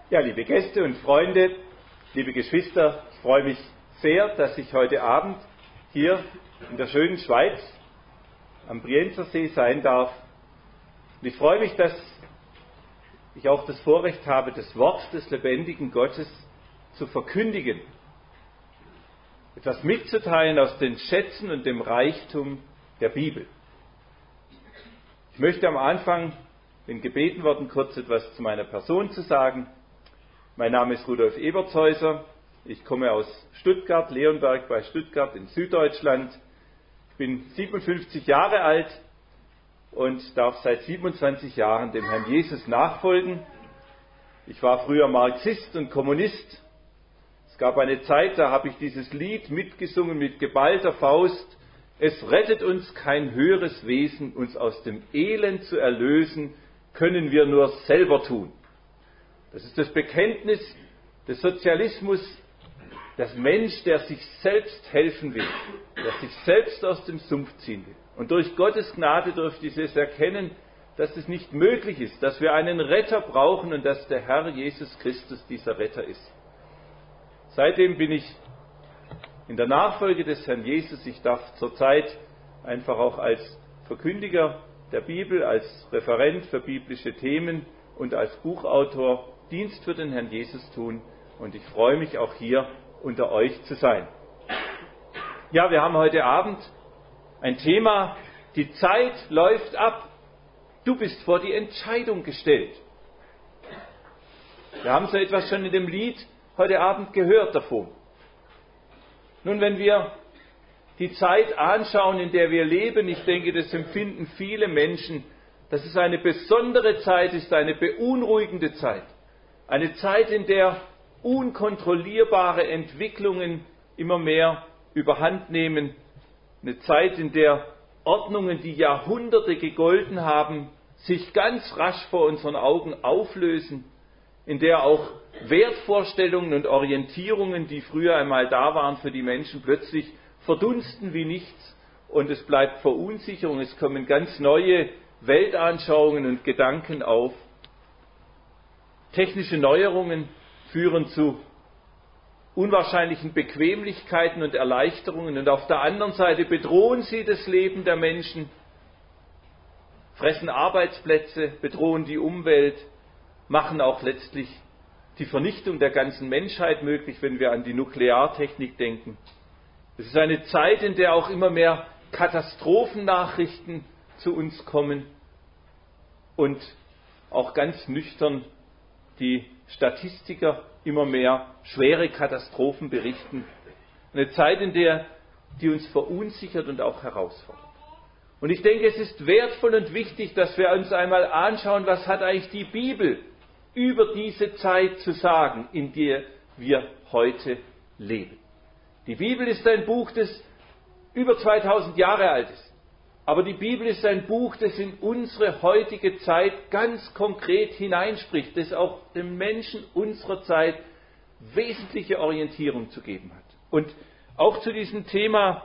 Ja, liebe Gäste und Freunde, liebe Geschwister, ich freue mich sehr, dass ich heute Abend hier in der schönen Schweiz am Brienzersee sein darf. Und ich freue mich, dass ich auch das Vorrecht habe, das Wort des lebendigen Gottes zu verkündigen, etwas mitzuteilen aus den Schätzen und dem Reichtum der Bibel. Ich möchte am Anfang, wenn gebeten worden, kurz etwas zu meiner Person zu sagen. Mein Name ist Rudolf Ebertshäuser. Ich komme aus Stuttgart, Leonberg bei Stuttgart in Süddeutschland. Ich bin 57 Jahre alt und darf seit 27 Jahren dem Herrn Jesus nachfolgen. Ich war früher Marxist und Kommunist. Es gab eine Zeit, da habe ich dieses Lied mitgesungen mit geballter Faust. Es rettet uns kein höheres Wesen, uns aus dem Elend zu erlösen, können wir nur selber tun. Das ist das Bekenntnis des Sozialismus, des Mensch, der sich selbst helfen will, der sich selbst aus dem Sumpf ziehen will. Und durch Gottes Gnade dürfte ich es erkennen, dass es nicht möglich ist, dass wir einen Retter brauchen und dass der Herr Jesus Christus dieser Retter ist. Seitdem bin ich in der Nachfolge des Herrn Jesus. Ich darf zurzeit einfach auch als Verkündiger der Bibel, als Referent für biblische Themen und als Buchautor Dienst für den Herrn Jesus tun. Und ich freue mich auch hier unter euch zu sein. Ja, wir haben heute Abend ein Thema: Die Zeit läuft ab. Du bist vor die Entscheidung gestellt. Wir haben so etwas schon in dem Lied heute Abend gehört davon. Nun, wenn wir die Zeit anschauen, in der wir leben, ich denke, das empfinden viele Menschen, dass es eine besondere Zeit ist, eine beunruhigende Zeit. Eine Zeit, in der unkontrollierbare Entwicklungen immer mehr überhand nehmen. Eine Zeit, in der Ordnungen, die Jahrhunderte gegolten haben, sich ganz rasch vor unseren Augen auflösen. In der auch Wertvorstellungen und Orientierungen, die früher einmal da waren für die Menschen, plötzlich verdunsten wie nichts. Und es bleibt Verunsicherung, es kommen ganz neue Weltanschauungen und Gedanken auf. Technische Neuerungen führen zu unwahrscheinlichen Bequemlichkeiten und Erleichterungen. Und auf der anderen Seite bedrohen sie das Leben der Menschen, fressen Arbeitsplätze, bedrohen die Umwelt, machen auch letztlich die Vernichtung der ganzen Menschheit möglich, wenn wir an die Nukleartechnik denken. Es ist eine Zeit, in der auch immer mehr Katastrophennachrichten zu uns kommen und auch ganz nüchtern die Statistiker immer mehr schwere Katastrophen berichten. Eine Zeit, in der die uns verunsichert und auch herausfordert. Und ich denke, es ist wertvoll und wichtig, dass wir uns einmal anschauen, was hat eigentlich die Bibel über diese Zeit zu sagen, in der wir heute leben. Die Bibel ist ein Buch, das über 2000 Jahre alt ist. Aber die Bibel ist ein Buch, das in unsere heutige Zeit ganz konkret hineinspricht, das auch dem Menschen unserer Zeit wesentliche Orientierung zu geben hat. Und auch zu diesem Thema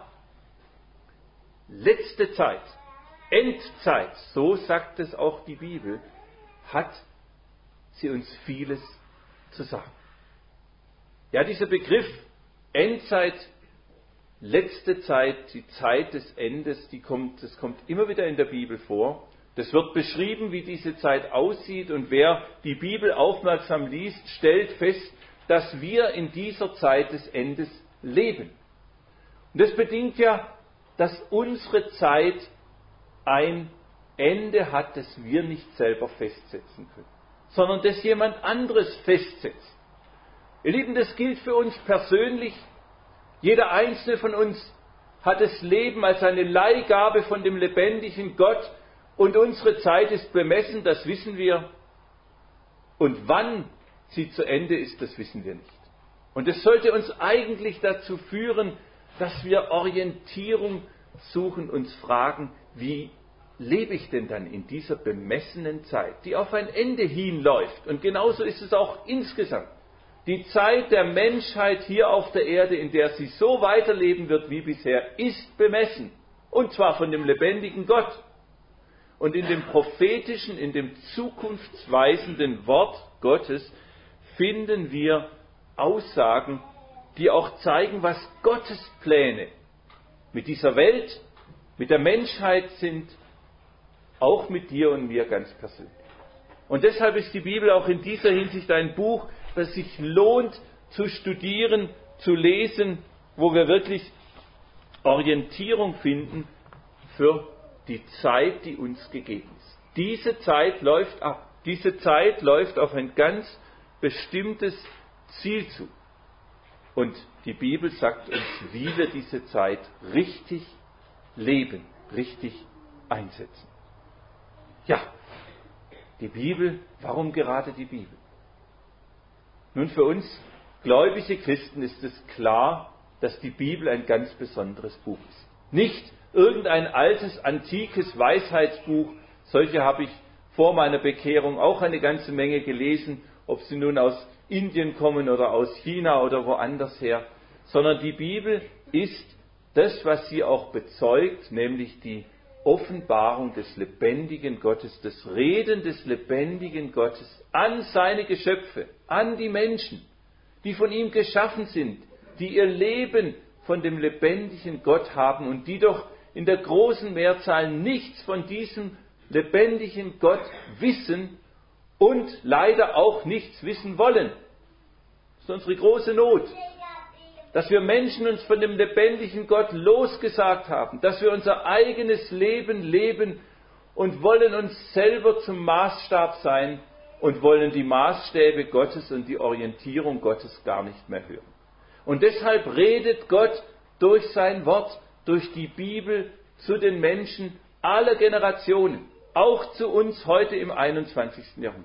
letzte Zeit, Endzeit, so sagt es auch die Bibel, hat sie uns vieles zu sagen. Ja, dieser Begriff Endzeit, letzte Zeit, die Zeit des Endes, das kommt immer wieder in der Bibel vor. Das wird beschrieben, wie diese Zeit aussieht, und wer die Bibel aufmerksam liest, stellt fest, dass wir in dieser Zeit des Endes leben. Und das bedingt ja, dass unsere Zeit ein Ende hat, das wir nicht selber festsetzen können, sondern das jemand anderes festsetzt. Ihr Lieben, das gilt für uns persönlich. Jeder einzelne von uns hat das Leben als eine Leihgabe von dem lebendigen Gott, und unsere Zeit ist bemessen, das wissen wir. Und wann sie zu Ende ist, das wissen wir nicht. Und es sollte uns eigentlich dazu führen, dass wir Orientierung suchen, uns fragen, wie lebe ich denn dann in dieser bemessenen Zeit, die auf ein Ende hinläuft? Und genauso ist es auch insgesamt. Die Zeit der Menschheit hier auf der Erde, in der sie so weiterleben wird wie bisher, ist bemessen. Und zwar von dem lebendigen Gott. Und in dem prophetischen, in dem zukunftsweisenden Wort Gottes finden wir Aussagen, die auch zeigen, was Gottes Pläne mit dieser Welt, mit der Menschheit sind, auch mit dir und mir ganz persönlich. Und deshalb ist die Bibel auch in dieser Hinsicht ein Buch, das sich lohnt zu studieren, zu lesen, wo wir wirklich Orientierung finden für die Zeit, die uns gegeben ist. Diese Zeit läuft ab. Diese Zeit läuft auf ein ganz bestimmtes Ziel zu. Und die Bibel sagt uns, wie wir diese Zeit richtig leben, richtig einsetzen. Ja, die Bibel, warum gerade die Bibel? Nun, für uns gläubige Christen ist es klar, dass die Bibel ein ganz besonderes Buch ist. Nicht irgendein altes, antikes Weisheitsbuch, solche habe ich vor meiner Bekehrung auch eine ganze Menge gelesen, ob sie nun aus Indien kommen oder aus China oder woanders her, sondern die Bibel ist das, was sie auch bezeugt, nämlich die Offenbarung des lebendigen Gottes, das Reden des lebendigen Gottes an seine Geschöpfe, an die Menschen, die von ihm geschaffen sind, die ihr Leben von dem lebendigen Gott haben und die doch in der großen Mehrzahl nichts von diesem lebendigen Gott wissen und leider auch nichts wissen wollen. Das ist unsere große Not, dass wir Menschen uns von dem lebendigen Gott losgesagt haben, dass wir unser eigenes Leben leben und wollen uns selber zum Maßstab sein und wollen die Maßstäbe Gottes und die Orientierung Gottes gar nicht mehr hören. Und deshalb redet Gott durch sein Wort, durch die Bibel zu den Menschen aller Generationen, auch zu uns heute im 21. Jahrhundert.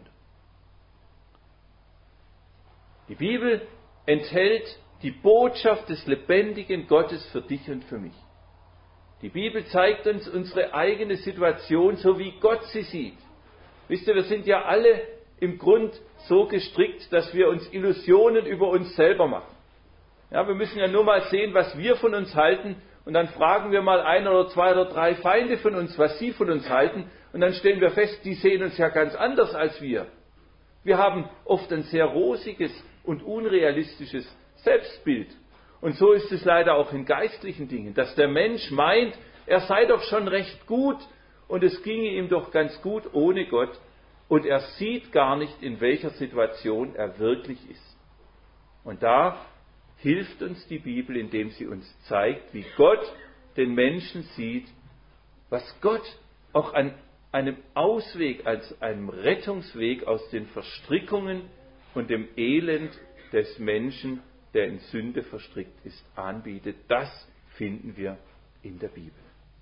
Die Bibel enthält die Botschaft des lebendigen Gottes für dich und für mich. Die Bibel zeigt uns unsere eigene Situation, so wie Gott sie sieht. Wisst ihr, wir sind ja alle im Grund so gestrickt, dass wir uns Illusionen über uns selber machen. Ja, wir müssen ja nur mal sehen, was wir von uns halten, und dann fragen wir mal ein oder zwei oder drei Feinde von uns, was sie von uns halten, und dann stellen wir fest, die sehen uns ja ganz anders als wir. Wir haben oft ein sehr rosiges und unrealistisches Selbstbild. Und so ist es leider auch in geistlichen Dingen, dass der Mensch meint, er sei doch schon recht gut und es ginge ihm doch ganz gut ohne Gott, und er sieht gar nicht, in welcher Situation er wirklich ist. Und da hilft uns die Bibel, indem sie uns zeigt, wie Gott den Menschen sieht, was Gott auch an einem Ausweg, als einem Rettungsweg aus den Verstrickungen und dem Elend des Menschen, der in Sünde verstrickt ist, anbietet. Das finden wir in der Bibel.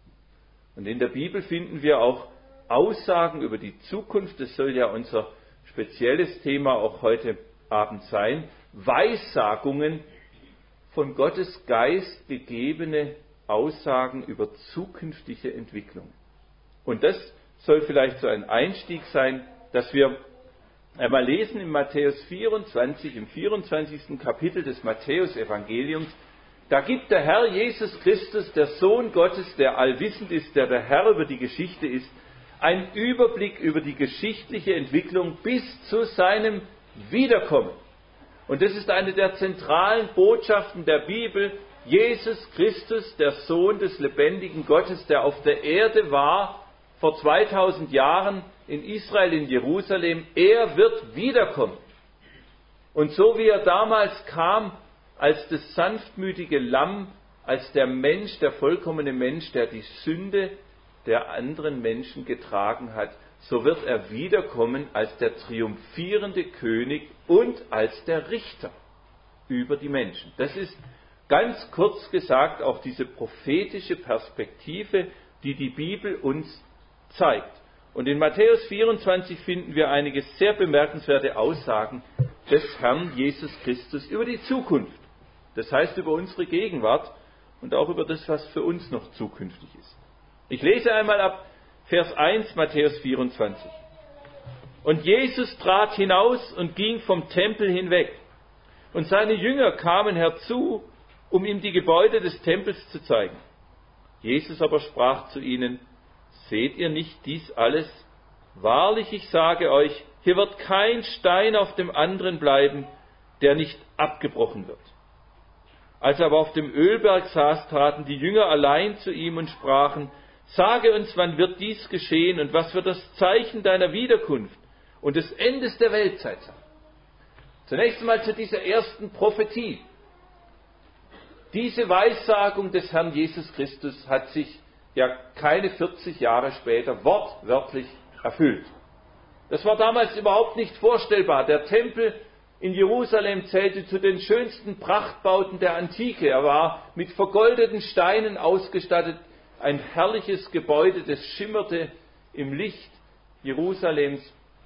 Und in der Bibel finden wir auch Aussagen über die Zukunft. Das soll ja unser spezielles Thema auch heute Abend sein. Weissagungen, von Gottes Geist gegebene Aussagen über zukünftige Entwicklungen. Und das soll vielleicht so ein Einstieg sein, dass wir einmal lesen in Matthäus 24, im 24. Kapitel des Matthäus-Evangeliums. Da gibt der Herr Jesus Christus, der Sohn Gottes, der allwissend ist, der Herr über die Geschichte ist, einen Überblick über die geschichtliche Entwicklung bis zu seinem Wiederkommen. Und das ist eine der zentralen Botschaften der Bibel. Jesus Christus, der Sohn des lebendigen Gottes, der auf der Erde war, vor 2000 Jahren in Israel, in Jerusalem, er wird wiederkommen. Und so wie er damals kam, als das sanftmütige Lamm, als der Mensch, der vollkommene Mensch, der die Sünde der anderen Menschen getragen hat, so wird er wiederkommen als der triumphierende König und als der Richter über die Menschen. Das ist ganz kurz gesagt auch diese prophetische Perspektive, die die Bibel uns zeigt. Und in Matthäus 24 finden wir einige sehr bemerkenswerte Aussagen des Herrn Jesus Christus über die Zukunft. Das heißt über unsere Gegenwart und auch über das, was für uns noch zukünftig ist. Ich lese einmal ab Vers 1, Matthäus 24. Und Jesus trat hinaus und ging vom Tempel hinweg. Und seine Jünger kamen herzu, um ihm die Gebäude des Tempels zu zeigen. Jesus aber sprach zu ihnen: Seht ihr nicht dies alles? Wahrlich, ich sage euch, hier wird kein Stein auf dem anderen bleiben, der nicht abgebrochen wird. Als er aber auf dem Ölberg saß, traten die Jünger allein zu ihm und sprachen: Sage uns, wann wird dies geschehen und was wird das Zeichen deiner Wiederkunft und des Endes der Weltzeit sein? Zunächst einmal zu dieser ersten Prophetie. Diese Weissagung des Herrn Jesus Christus hat sich ja keine 40 Jahre später wortwörtlich erfüllt. Das war damals überhaupt nicht vorstellbar. Der Tempel in Jerusalem zählte zu den schönsten Prachtbauten der Antike. Er war mit vergoldeten Steinen ausgestattet, ein herrliches Gebäude, das schimmerte im Licht Jerusalems.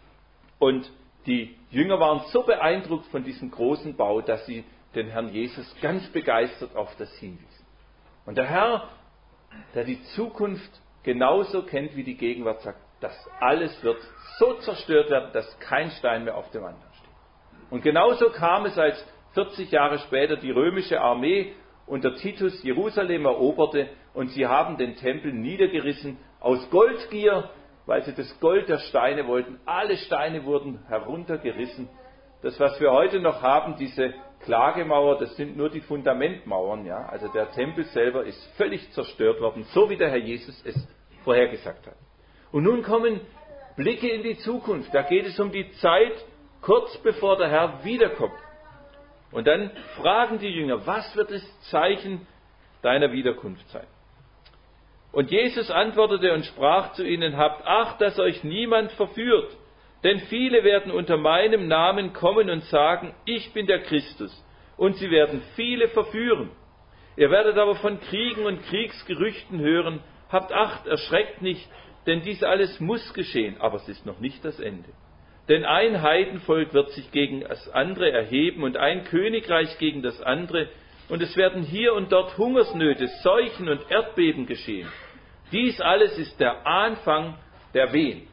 Und die Jünger waren so beeindruckt von diesem großen Bau, dass sie den Herrn Jesus ganz begeistert auf das hinwiesen. Und der Herr, der die Zukunft genauso kennt wie die Gegenwart, sagt, das alles wird so zerstört werden, dass kein Stein mehr auf dem anderen steht. Und genauso kam es, als 40 Jahre später die römische Armee unter Titus Jerusalem eroberte und sie haben den Tempel niedergerissen aus Goldgier, weil sie das Gold der Steine wollten. Alle Steine wurden heruntergerissen. Das, was wir heute noch haben, diese Klagemauer, das sind nur die Fundamentmauern. Ja? Also der Tempel selber ist völlig zerstört worden, so wie der Herr Jesus es vorhergesagt hat. Und nun kommen Blicke in die Zukunft. Da geht es um die Zeit, kurz bevor der Herr wiederkommt. Und dann fragen die Jünger, was wird das Zeichen deiner Wiederkunft sein? Und Jesus antwortete und sprach zu ihnen: Habt Acht, dass euch niemand verführt. Denn viele werden unter meinem Namen kommen und sagen, ich bin der Christus. Und sie werden viele verführen. Ihr werdet aber von Kriegen und Kriegsgerüchten hören. Habt Acht, erschreckt nicht, denn dies alles muss geschehen, aber es ist noch nicht das Ende. Denn ein Heidenvolk wird sich gegen das andere erheben und ein Königreich gegen das andere. Und es werden hier und dort Hungersnöte, Seuchen und Erdbeben geschehen. Dies alles ist der Anfang der Wehen.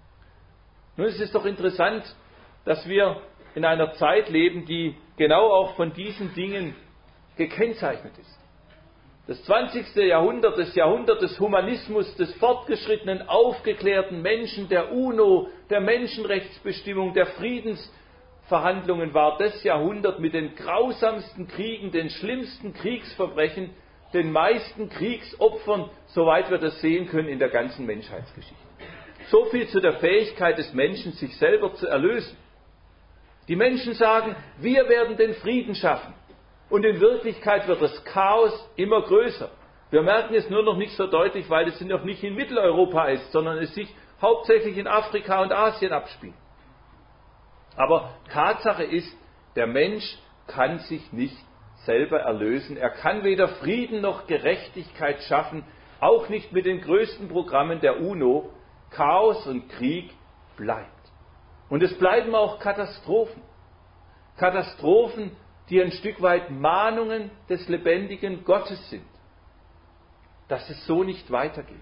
Nun, es ist doch interessant, dass wir in einer Zeit leben, die genau auch von diesen Dingen gekennzeichnet ist. Das 20. Jahrhundert, das Jahrhundert des Humanismus, des fortgeschrittenen, aufgeklärten Menschen, der UNO, der Menschenrechtsbestimmung, der Friedensverhandlungen war das Jahrhundert mit den grausamsten Kriegen, den schlimmsten Kriegsverbrechen, den meisten Kriegsopfern, soweit wir das sehen können, in der ganzen Menschheitsgeschichte. So viel zu der Fähigkeit des Menschen, sich selber zu erlösen. Die Menschen sagen, wir werden den Frieden schaffen. Und in Wirklichkeit wird das Chaos immer größer. Wir merken es nur noch nicht so deutlich, weil es noch nicht in Mitteleuropa ist, sondern es sich hauptsächlich in Afrika und Asien abspielt. Aber Tatsache ist, der Mensch kann sich nicht selber erlösen. Er kann weder Frieden noch Gerechtigkeit schaffen, auch nicht mit den größten Programmen der UNO. Chaos und Krieg bleibt. Und es bleiben auch Katastrophen. Katastrophen, die ein Stück weit Mahnungen des lebendigen Gottes sind. Dass es so nicht weitergeht.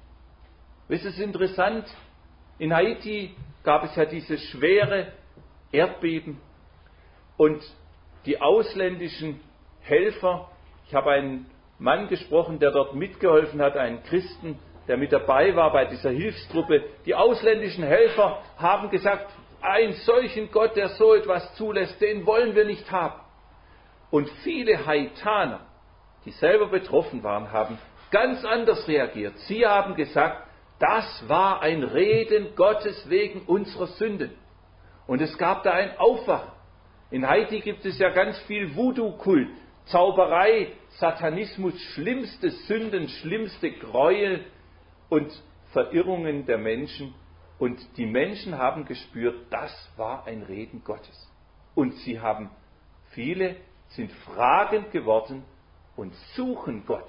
Es ist interessant, in Haiti gab es ja diese schwere Erdbeben und die ausländischen Helfer, ich habe einen Mann gesprochen, der dort mitgeholfen hat, einen Christen, der mit dabei war bei dieser Hilfstruppe. Die ausländischen Helfer haben gesagt, einen solchen Gott, der so etwas zulässt, den wollen wir nicht haben. Und viele Haitaner, die selber betroffen waren, haben ganz anders reagiert. Sie haben gesagt, das war ein Reden Gottes wegen unserer Sünden. Und es gab da ein Aufwachen. In Haiti gibt es ja ganz viel Voodoo-Kult, Zauberei, Satanismus, schlimmste Sünden, schlimmste Gräuel und Verirrungen der Menschen. Und die Menschen haben gespürt, das war ein Reden Gottes. Und viele sind fragend geworden und suchen Gott.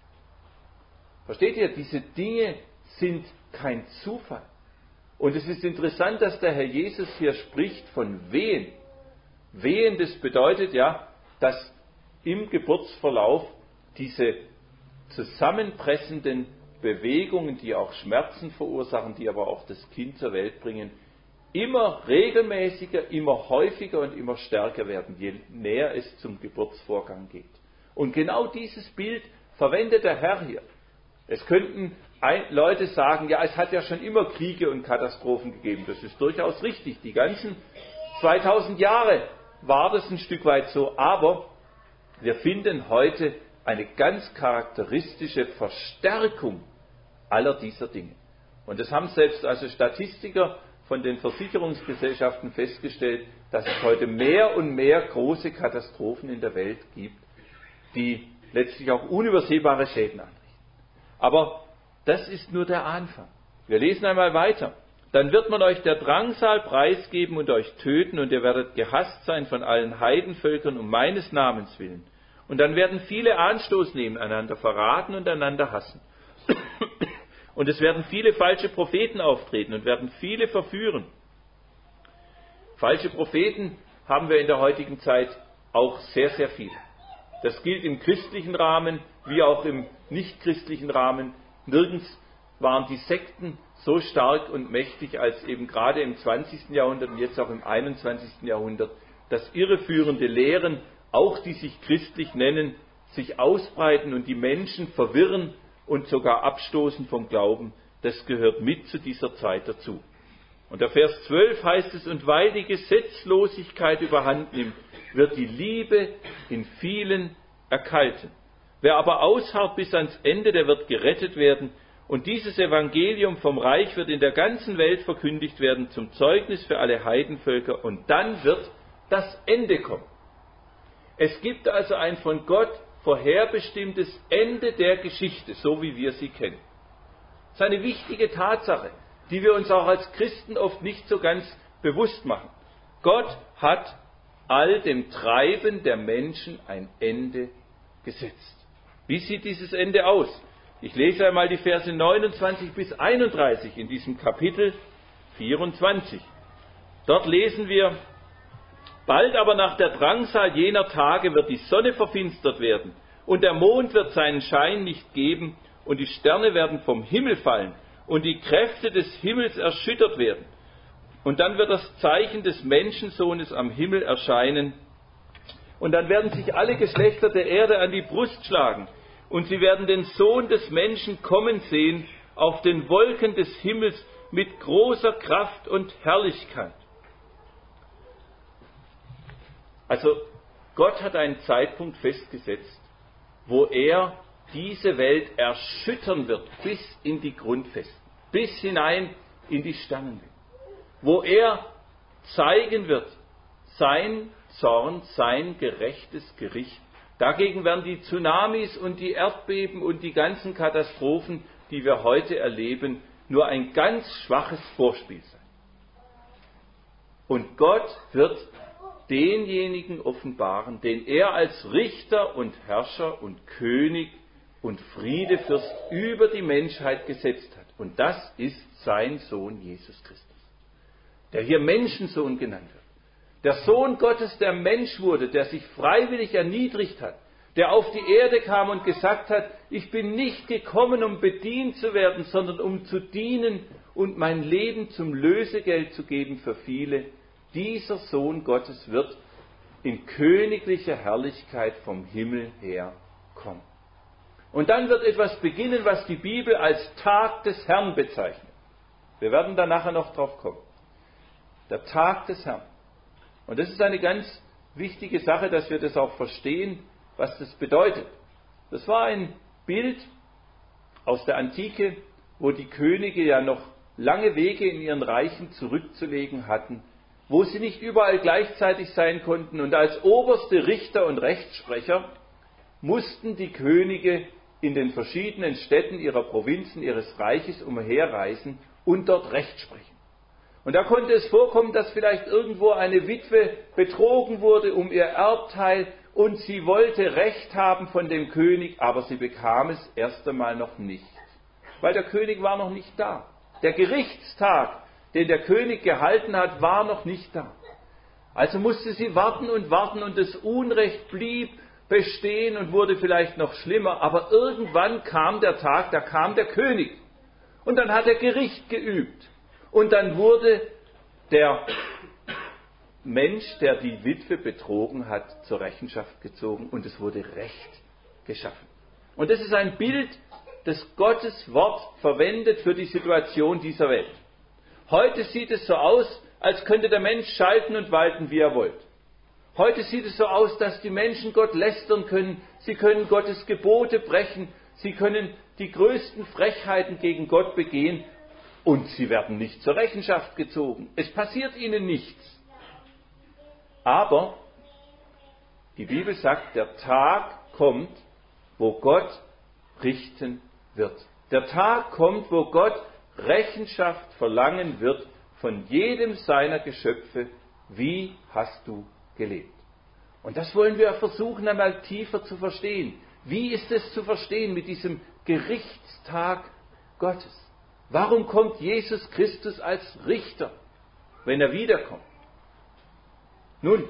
Versteht ihr, diese Dinge sind kein Zufall. Und es ist interessant, dass der Herr Jesus hier spricht von Wehen. Wehen, das bedeutet ja, dass im Geburtsverlauf diese zusammenpressenden Bewegungen, die auch Schmerzen verursachen, die aber auch das Kind zur Welt bringen, immer regelmäßiger, immer häufiger und immer stärker werden, je näher es zum Geburtsvorgang geht. Und genau dieses Bild verwendet der Herr hier. Es könnten Leute sagen, ja, es hat ja schon immer Kriege und Katastrophen gegeben. Das ist durchaus richtig. Die ganzen 2000 Jahre war das ein Stück weit so. Aber wir finden heute eine ganz charakteristische Verstärkung aller dieser Dinge. Und das haben selbst also Statistiker von den Versicherungsgesellschaften festgestellt, dass es heute mehr und mehr große Katastrophen in der Welt gibt, die letztlich auch unübersehbare Schäden anrichten. Aber das ist nur der Anfang. Wir lesen einmal weiter. Dann wird man euch der Drangsal preisgeben und euch töten, und ihr werdet gehasst sein von allen Heidenvölkern um meines Namens willen. Und dann werden viele Anstoß nehmen, einander verraten und einander hassen. Und es werden viele falsche Propheten auftreten und werden viele verführen. Falsche Propheten haben wir in der heutigen Zeit auch sehr, sehr viele. Das gilt im christlichen Rahmen wie auch im nichtchristlichen Rahmen. Nirgends waren die Sekten so stark und mächtig als eben gerade im 20. Jahrhundert und jetzt auch im 21. Jahrhundert, dass irreführende Lehren, auch die sich christlich nennen, sich ausbreiten und die Menschen verwirren und sogar abstoßen vom Glauben. Das gehört mit zu dieser Zeit dazu. Und der Vers 12 heißt es, und weil die Gesetzlosigkeit überhand nimmt, wird die Liebe in vielen erkalten. Wer aber ausharrt bis ans Ende, der wird gerettet werden. Und dieses Evangelium vom Reich wird in der ganzen Welt verkündigt werden zum Zeugnis für alle Heidenvölker. Und dann wird das Ende kommen. Es gibt also ein von Gott vorherbestimmtes Ende der Geschichte, so wie wir sie kennen. Das ist eine wichtige Tatsache, die wir uns auch als Christen oft nicht so ganz bewusst machen. Gott hat all dem Treiben der Menschen ein Ende gesetzt. Wie sieht dieses Ende aus? Ich lese einmal die Verse 29 bis 31 in diesem Kapitel 24. Dort lesen wir: Bald aber nach der Drangsal jener Tage wird die Sonne verfinstert werden, und der Mond wird seinen Schein nicht geben, und die Sterne werden vom Himmel fallen, und die Kräfte des Himmels erschüttert werden. Und dann wird das Zeichen des Menschensohnes am Himmel erscheinen, und dann werden sich alle Geschlechter der Erde an die Brust schlagen, und sie werden den Sohn des Menschen kommen sehen auf den Wolken des Himmels mit großer Kraft und Herrlichkeit. Also Gott hat einen Zeitpunkt festgesetzt, wo er diese Welt erschüttern wird bis in die Grundfesten, bis hinein in die Sternenwelt, wo er zeigen wird sein Zorn, sein gerechtes Gericht. Dagegen werden die Tsunamis und die Erdbeben und die ganzen Katastrophen, die wir heute erleben, nur ein ganz schwaches Vorspiel sein. Und Gott wird denjenigen offenbaren, den er als Richter und Herrscher und König und Friedefürst über die Menschheit gesetzt hat. Und das ist sein Sohn Jesus Christus, der hier Menschensohn genannt wird. Der Sohn Gottes, der Mensch wurde, der sich freiwillig erniedrigt hat, der auf die Erde kam und gesagt hat, ich bin nicht gekommen, um bedient zu werden, sondern um zu dienen und mein Leben zum Lösegeld zu geben für viele. Dieser Sohn Gottes wird in königlicher Herrlichkeit vom Himmel her kommen. Und dann wird etwas beginnen, was die Bibel als Tag des Herrn bezeichnet. Wir werden da nachher noch drauf kommen. Der Tag des Herrn. Und das ist eine ganz wichtige Sache, dass wir das auch verstehen, was das bedeutet. Das war ein Bild aus der Antike, wo die Könige ja noch lange Wege in ihren Reichen zurückzulegen hatten, wo sie nicht überall gleichzeitig sein konnten. Und als oberste Richter und Rechtssprecher mussten die Könige in den verschiedenen Städten ihrer Provinzen, ihres Reiches umherreisen und dort Recht sprechen. Und da konnte es vorkommen, dass vielleicht irgendwo eine Witwe betrogen wurde um ihr Erbteil und sie wollte Recht haben von dem König, aber sie bekam es erst einmal noch nicht, weil der König war noch nicht da. Der Gerichtstag, den der König gehalten hat, war noch nicht da. Also musste sie warten und das Unrecht blieb bestehen und wurde vielleicht noch schlimmer, aber irgendwann kam der Tag, da kam der König und dann hat er Gericht geübt und dann wurde der Mensch, der die Witwe betrogen hat, zur Rechenschaft gezogen und es wurde Recht geschaffen. Und das ist ein Bild das Gottes Wort verwendet für die Situation dieser Welt. Heute sieht es so aus, als könnte der Mensch schalten und walten, wie er wollte. Heute sieht es so aus, dass die Menschen Gott lästern können, sie können Gottes Gebote brechen, sie können die größten Frechheiten gegen Gott begehen und sie werden nicht zur Rechenschaft gezogen. Es passiert ihnen nichts. Aber die Bibel sagt, der Tag kommt, wo Gott richten wird. Der Tag kommt, wo Gott Rechenschaft verlangen wird von jedem seiner Geschöpfe. Wie hast du gelebt? Und das wollen wir versuchen, einmal tiefer zu verstehen. Wie ist es zu verstehen mit diesem Gerichtstag Gottes? Warum kommt Jesus Christus als Richter, wenn er wiederkommt? Nun,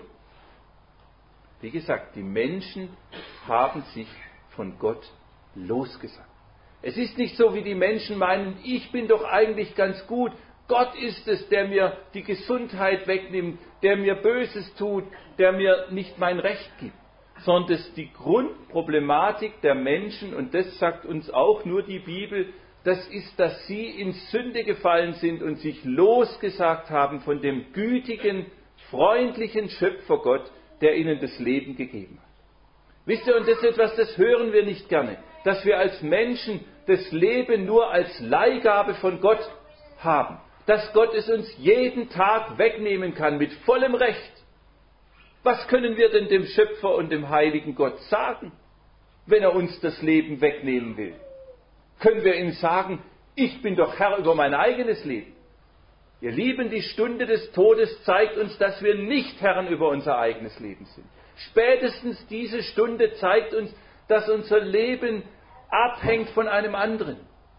wie gesagt, die Menschen haben sich von Gott losgesagt. Es ist nicht so, wie die Menschen meinen, ich bin doch eigentlich ganz gut. Gott ist es, der mir die Gesundheit wegnimmt, der mir Böses tut, der mir nicht mein Recht gibt. Sondern das ist die Grundproblematik der Menschen, und das sagt uns auch nur die Bibel, das ist, dass sie in Sünde gefallen sind und sich losgesagt haben von dem gütigen, freundlichen Schöpfer Gott, der ihnen das Leben gegeben hat. Wisst ihr, und das ist etwas, das hören wir nicht gerne, dass wir als Menschen das Leben nur als Leihgabe von Gott haben, dass Gott es uns jeden Tag wegnehmen kann mit vollem Recht. Was können wir denn dem Schöpfer und dem heiligen Gott sagen, wenn er uns das Leben wegnehmen will? Können wir ihm sagen, ich bin doch Herr über mein eigenes Leben? Ihr Lieben, die Stunde des Todes zeigt uns, dass wir nicht Herren über unser eigenes Leben sind. Spätestens diese Stunde zeigt uns, dass unser Leben abhängt von einem anderen.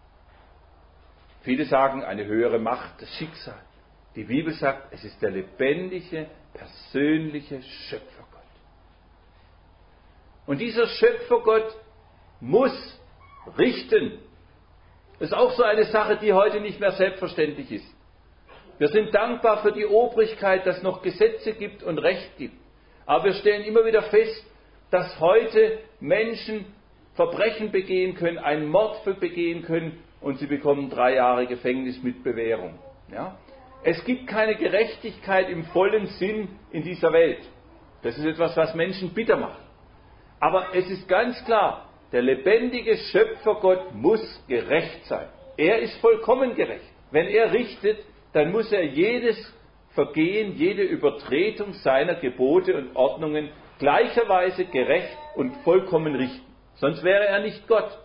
Viele sagen, eine höhere Macht, das Schicksal. Die Bibel sagt, es ist der lebendige, persönliche Schöpfergott. Und dieser Schöpfergott muss richten. Das ist auch so eine Sache, die heute nicht mehr selbstverständlich ist. Wir sind dankbar für die Obrigkeit, dass es noch Gesetze gibt und Recht gibt. Aber wir stellen immer wieder fest, dass heute Menschen Verbrechen begehen können, einen Mord begehen können und sie bekommen 3 Jahre Gefängnis mit Bewährung. Ja? Es gibt keine Gerechtigkeit im vollen Sinn in dieser Welt. Das ist etwas, was Menschen bitter macht. Aber es ist ganz klar, der lebendige Schöpfergott muss gerecht sein. Er ist vollkommen gerecht. Wenn er richtet, dann muss er jedes Vergehen, jede Übertretung seiner Gebote und Ordnungen gleicherweise gerecht und vollkommen richten. Sonst wäre er nicht Gott.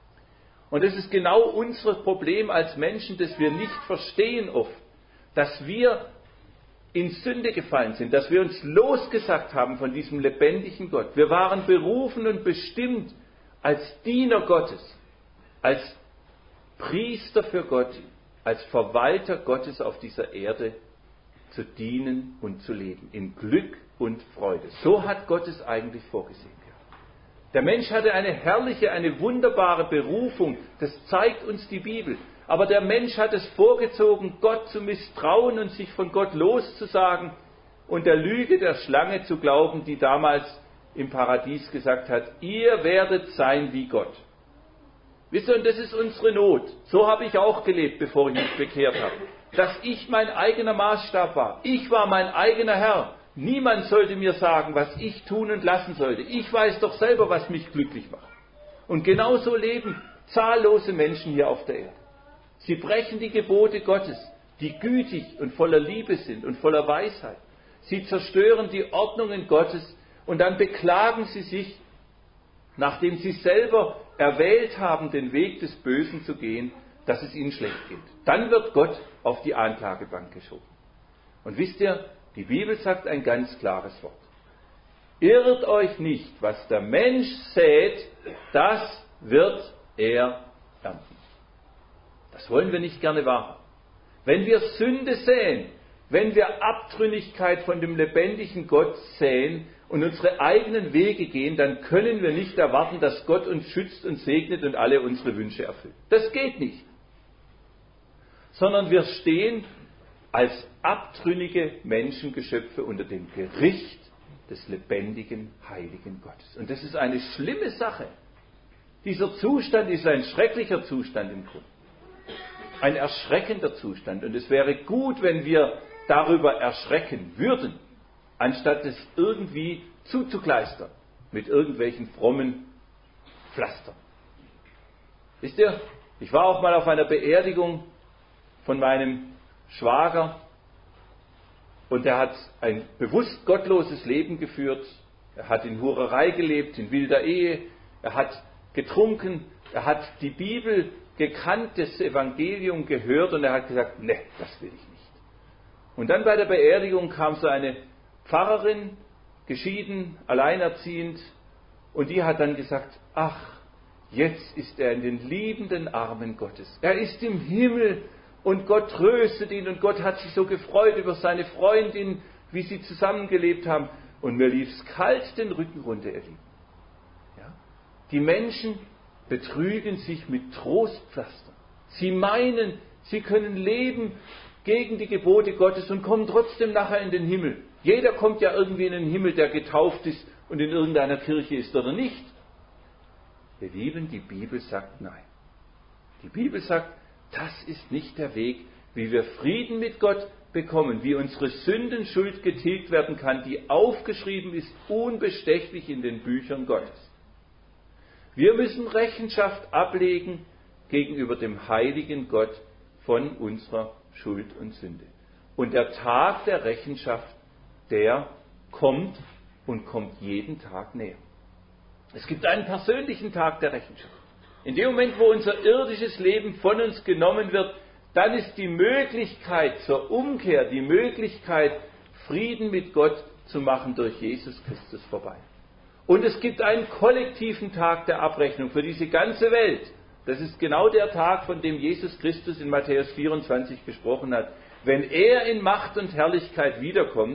Und das ist genau unser Problem als Menschen, dass wir nicht verstehen oft, dass wir in Sünde gefallen sind, dass wir uns losgesagt haben von diesem lebendigen Gott. Wir waren berufen und bestimmt als Diener Gottes, als Priester für Gott, als Verwalter Gottes auf dieser Erde zu dienen und zu leben, in Glück und Freude. So hat Gott es eigentlich vorgesehen. Der Mensch hatte eine herrliche, eine wunderbare Berufung, das zeigt uns die Bibel. Aber der Mensch hat es vorgezogen, Gott zu misstrauen und sich von Gott loszusagen und der Lüge der Schlange zu glauben, die damals im Paradies gesagt hat, ihr werdet sein wie Gott. Wisst ihr, und das ist unsere Not. So habe ich auch gelebt, bevor ich mich bekehrt habe. Dass ich mein eigener Maßstab war. Ich war mein eigener Herr. Niemand sollte mir sagen, was ich tun und lassen sollte. Ich weiß doch selber, was mich glücklich macht. Und genauso leben zahllose Menschen hier auf der Erde. Sie brechen die Gebote Gottes, die gütig und voller Liebe sind und voller Weisheit. Sie zerstören die Ordnungen Gottes und dann beklagen sie sich, nachdem sie selber erwählt haben, den Weg des Bösen zu gehen, dass es ihnen schlecht geht. Dann wird Gott auf die Anklagebank geschoben. Und wisst ihr, die Bibel sagt ein ganz klares Wort. Irrt euch nicht, was der Mensch sät, das wird er ernten. Das wollen wir nicht gerne wahrhaben. Wenn wir Sünde säen, wenn wir Abtrünnigkeit von dem lebendigen Gott säen und unsere eigenen Wege gehen, dann können wir nicht erwarten, dass Gott uns schützt und segnet und alle unsere Wünsche erfüllt. Das geht nicht. Sondern wir stehen als abtrünnige Menschengeschöpfe unter dem Gericht des lebendigen, heiligen Gottes. Und das ist eine schlimme Sache. Dieser Zustand ist ein schrecklicher Zustand im Grunde. Ein erschreckender Zustand. Und es wäre gut, wenn wir darüber erschrecken würden, anstatt es irgendwie zuzukleistern mit irgendwelchen frommen Pflastern. Wisst ihr, ich war auch mal auf einer Beerdigung von meinem Schwager und er hat ein bewusst gottloses Leben geführt. Er hat in Hurerei gelebt, in wilder Ehe, er hat getrunken, er hat die Bibel gekannt, das Evangelium gehört und er hat gesagt, nee, das will ich nicht. Und dann bei der Beerdigung kam so eine Pfarrerin, geschieden, alleinerziehend, und die hat dann gesagt, ach, jetzt ist er in den liebenden Armen Gottes. Er ist im Himmel und Gott tröstet ihn und Gott hat sich so gefreut über seine Freundin, wie sie zusammengelebt haben. Und mir lief es kalt den Rücken runter, ihr Lieben. Ja? Die Menschen betrügen sich mit Trostpflastern. Sie meinen, sie können leben gegen die Gebote Gottes und kommen trotzdem nachher in den Himmel. Jeder kommt ja irgendwie in den Himmel, der getauft ist und in irgendeiner Kirche ist oder nicht. Ihr Lieben, die Bibel sagt nein. Die Bibel sagt, das ist nicht der Weg, wie wir Frieden mit Gott bekommen, wie unsere Sündenschuld getilgt werden kann, die aufgeschrieben ist, unbestechlich in den Büchern Gottes. Wir müssen Rechenschaft ablegen gegenüber dem heiligen Gott von unserer Schuld und Sünde. Und der Tag der Rechenschaft, der kommt und kommt jeden Tag näher. Es gibt einen persönlichen Tag der Rechenschaft. In dem Moment, wo unser irdisches Leben von uns genommen wird, dann ist die Möglichkeit zur Umkehr, die Möglichkeit, Frieden mit Gott zu machen durch Jesus Christus vorbei. Und es gibt einen kollektiven Tag der Abrechnung für diese ganze Welt. Das ist genau der Tag, von dem Jesus Christus in Matthäus 24 gesprochen hat. Wenn er in Macht und Herrlichkeit wiederkommt,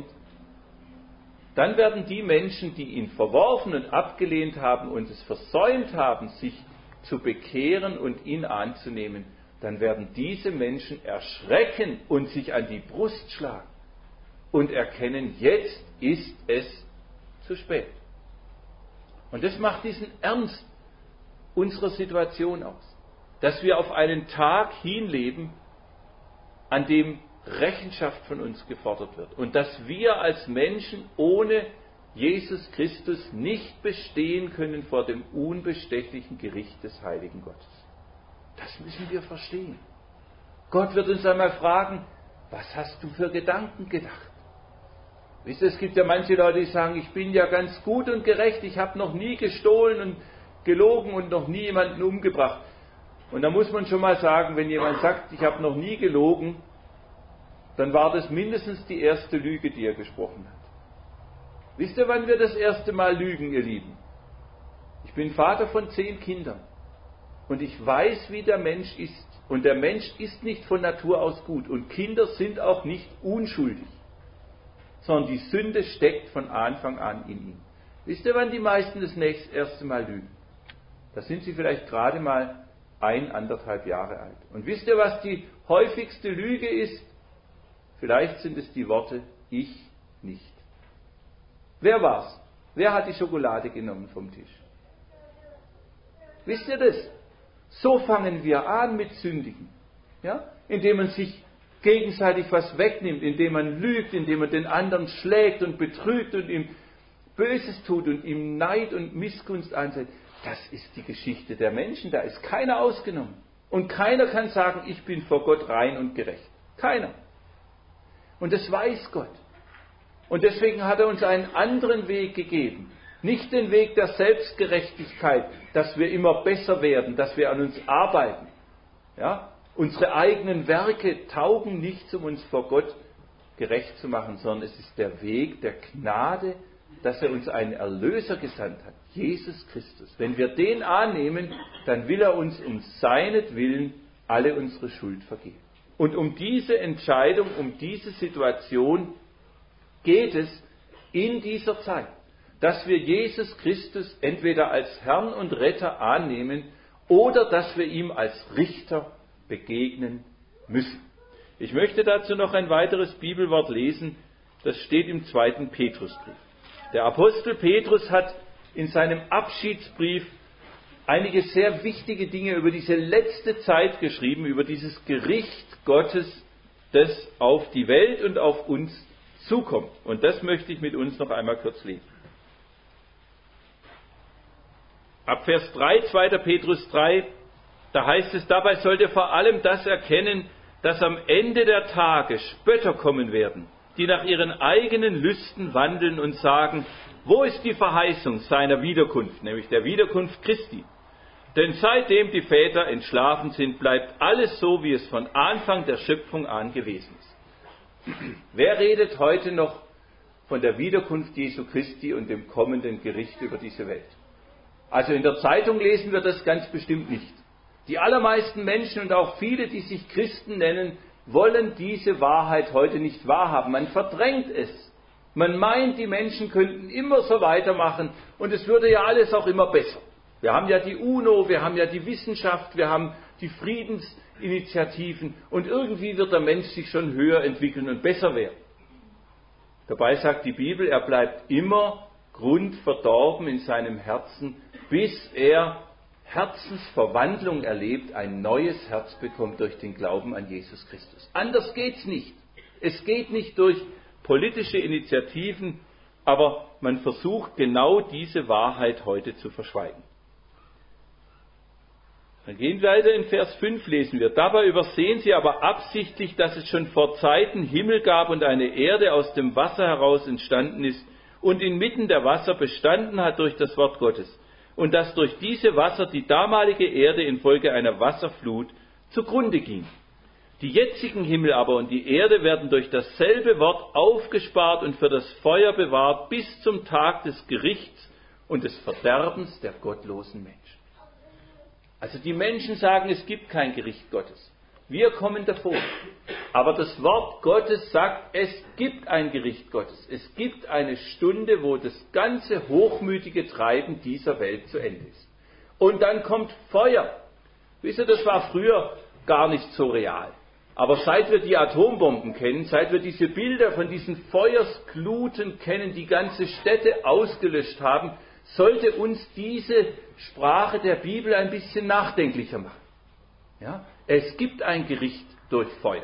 dann werden die Menschen, die ihn verworfen und abgelehnt haben und es versäumt haben, sich zu bekehren und ihn anzunehmen, dann werden diese Menschen erschrecken und sich an die Brust schlagen und erkennen, jetzt ist es zu spät. Und das macht diesen Ernst unserer Situation aus, dass wir auf einen Tag hinleben, an dem Rechenschaft von uns gefordert wird und dass wir als Menschen ohne Jesus Christus nicht bestehen können vor dem unbestechlichen Gericht des heiligen Gottes. Das müssen wir verstehen. Gott wird uns einmal fragen, was hast du für Gedanken gedacht? Wisst ihr, es gibt ja manche Leute, die sagen, ich bin ja ganz gut und gerecht, ich habe noch nie gestohlen und gelogen und noch nie jemanden umgebracht. Und da muss man schon mal sagen, wenn jemand sagt, ich habe noch nie gelogen, dann war das mindestens die erste Lüge, die er gesprochen hat. Wisst ihr, wann wir das erste Mal lügen, ihr Lieben? Ich bin Vater von 10 Kindern und ich weiß, wie der Mensch ist. Und der Mensch ist nicht von Natur aus gut und Kinder sind auch nicht unschuldig, sondern die Sünde steckt von Anfang an in ihnen. Wisst ihr, wann die meisten das erste Mal lügen? Da sind sie vielleicht gerade mal 1,5 Jahre alt. Und wisst ihr, was die häufigste Lüge ist? Vielleicht sind es die Worte, ich nicht. Wer war's? Wer hat die Schokolade genommen vom Tisch? Wisst ihr das? So fangen wir an mit Sündigen. Ja? Indem man sich gegenseitig was wegnimmt, indem man lügt, indem man den anderen schlägt und betrügt und ihm Böses tut und ihm Neid und Missgunst einsetzt. Das ist die Geschichte der Menschen, da ist keiner ausgenommen. Und keiner kann sagen, ich bin vor Gott rein und gerecht. Keiner. Und das weiß Gott. Und deswegen hat er uns einen anderen Weg gegeben. Nicht den Weg der Selbstgerechtigkeit, dass wir immer besser werden, dass wir an uns arbeiten. Ja? Unsere eigenen Werke taugen nichts, um uns vor Gott gerecht zu machen, sondern es ist der Weg der Gnade, dass er uns einen Erlöser gesandt hat, Jesus Christus. Wenn wir den annehmen, dann will er uns um seinetwillen alle unsere Schuld vergeben. Und um diese Entscheidung, um diese Situation geht es in dieser Zeit, dass wir Jesus Christus entweder als Herrn und Retter annehmen oder dass wir ihm als Richter begegnen müssen. Ich möchte dazu noch ein weiteres Bibelwort lesen, das steht im 2. Petrusbrief. Der Apostel Petrus hat in seinem Abschiedsbrief einige sehr wichtige Dinge über diese letzte Zeit geschrieben, über dieses Gericht Gottes, das auf die Welt und auf uns zukommt. Und das möchte ich mit uns noch einmal kurz lesen. Ab Vers 3, 2. Petrus 3, da heißt es, dabei sollt ihr vor allem das erkennen, dass am Ende der Tage Spötter kommen werden, die nach ihren eigenen Lüsten wandeln und sagen, wo ist die Verheißung seiner Wiederkunft, nämlich der Wiederkunft Christi? Denn seitdem die Väter entschlafen sind, bleibt alles so, wie es von Anfang der Schöpfung an gewesen ist. Wer redet heute noch von der Wiederkunft Jesu Christi und dem kommenden Gericht über diese Welt? Also in der Zeitung lesen wir das ganz bestimmt nicht. Die allermeisten Menschen und auch viele, die sich Christen nennen, wollen diese Wahrheit heute nicht wahrhaben. Man verdrängt es. Man meint, die Menschen könnten immer so weitermachen und es würde ja alles auch immer besser. Wir haben ja die UNO, wir haben ja die Wissenschaft, wir haben die Friedensinitiativen und irgendwie wird der Mensch sich schon höher entwickeln und besser werden. Dabei sagt die Bibel, er bleibt immer grundverdorben in seinem Herzen, bis er Herzensverwandlung erlebt, ein neues Herz bekommt durch den Glauben an Jesus Christus. Anders geht's nicht. Es geht nicht durch politische Initiativen, aber man versucht genau diese Wahrheit heute zu verschweigen. Dann gehen wir weiter in Vers 5, lesen wir. Dabei übersehen sie aber absichtlich, dass es schon vor Zeiten Himmel gab und eine Erde aus dem Wasser heraus entstanden ist und inmitten der Wasser bestanden hat durch das Wort Gottes. Und dass durch diese Wasser die damalige Erde infolge einer Wasserflut zugrunde ging. Die jetzigen Himmel aber und die Erde werden durch dasselbe Wort aufgespart und für das Feuer bewahrt bis zum Tag des Gerichts und des Verderbens der gottlosen Menschen. Also die Menschen sagen, es gibt kein Gericht Gottes. Wir kommen davor. Aber das Wort Gottes sagt, es gibt ein Gericht Gottes. Es gibt eine Stunde, wo das ganze hochmütige Treiben dieser Welt zu Ende ist. Und dann kommt Feuer. Wisst ihr, das war früher gar nicht so real. Aber seit wir die Atombomben kennen, seit wir diese Bilder von diesen Feuersgluten kennen, die ganze Städte ausgelöscht haben, sollte uns diese Sprache der Bibel ein bisschen nachdenklicher machen. Ja? Es gibt ein Gericht durch Feuer.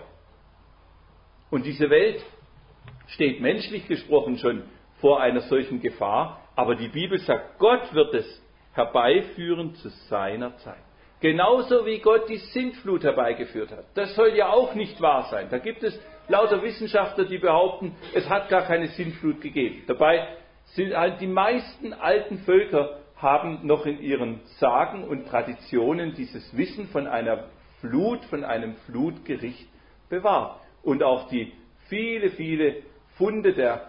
Und diese Welt steht menschlich gesprochen schon vor einer solchen Gefahr, aber die Bibel sagt, Gott wird es herbeiführen zu seiner Zeit. Genauso wie Gott die Sintflut herbeigeführt hat. Das soll ja auch nicht wahr sein. Da gibt es lauter Wissenschaftler, die behaupten, es hat gar keine Sintflut gegeben. Dabei sind halt die meisten alten Völker haben noch in ihren Sagen und Traditionen dieses Wissen von einer Flut, von einem Flutgericht bewahrt. Und auch die viele Funde der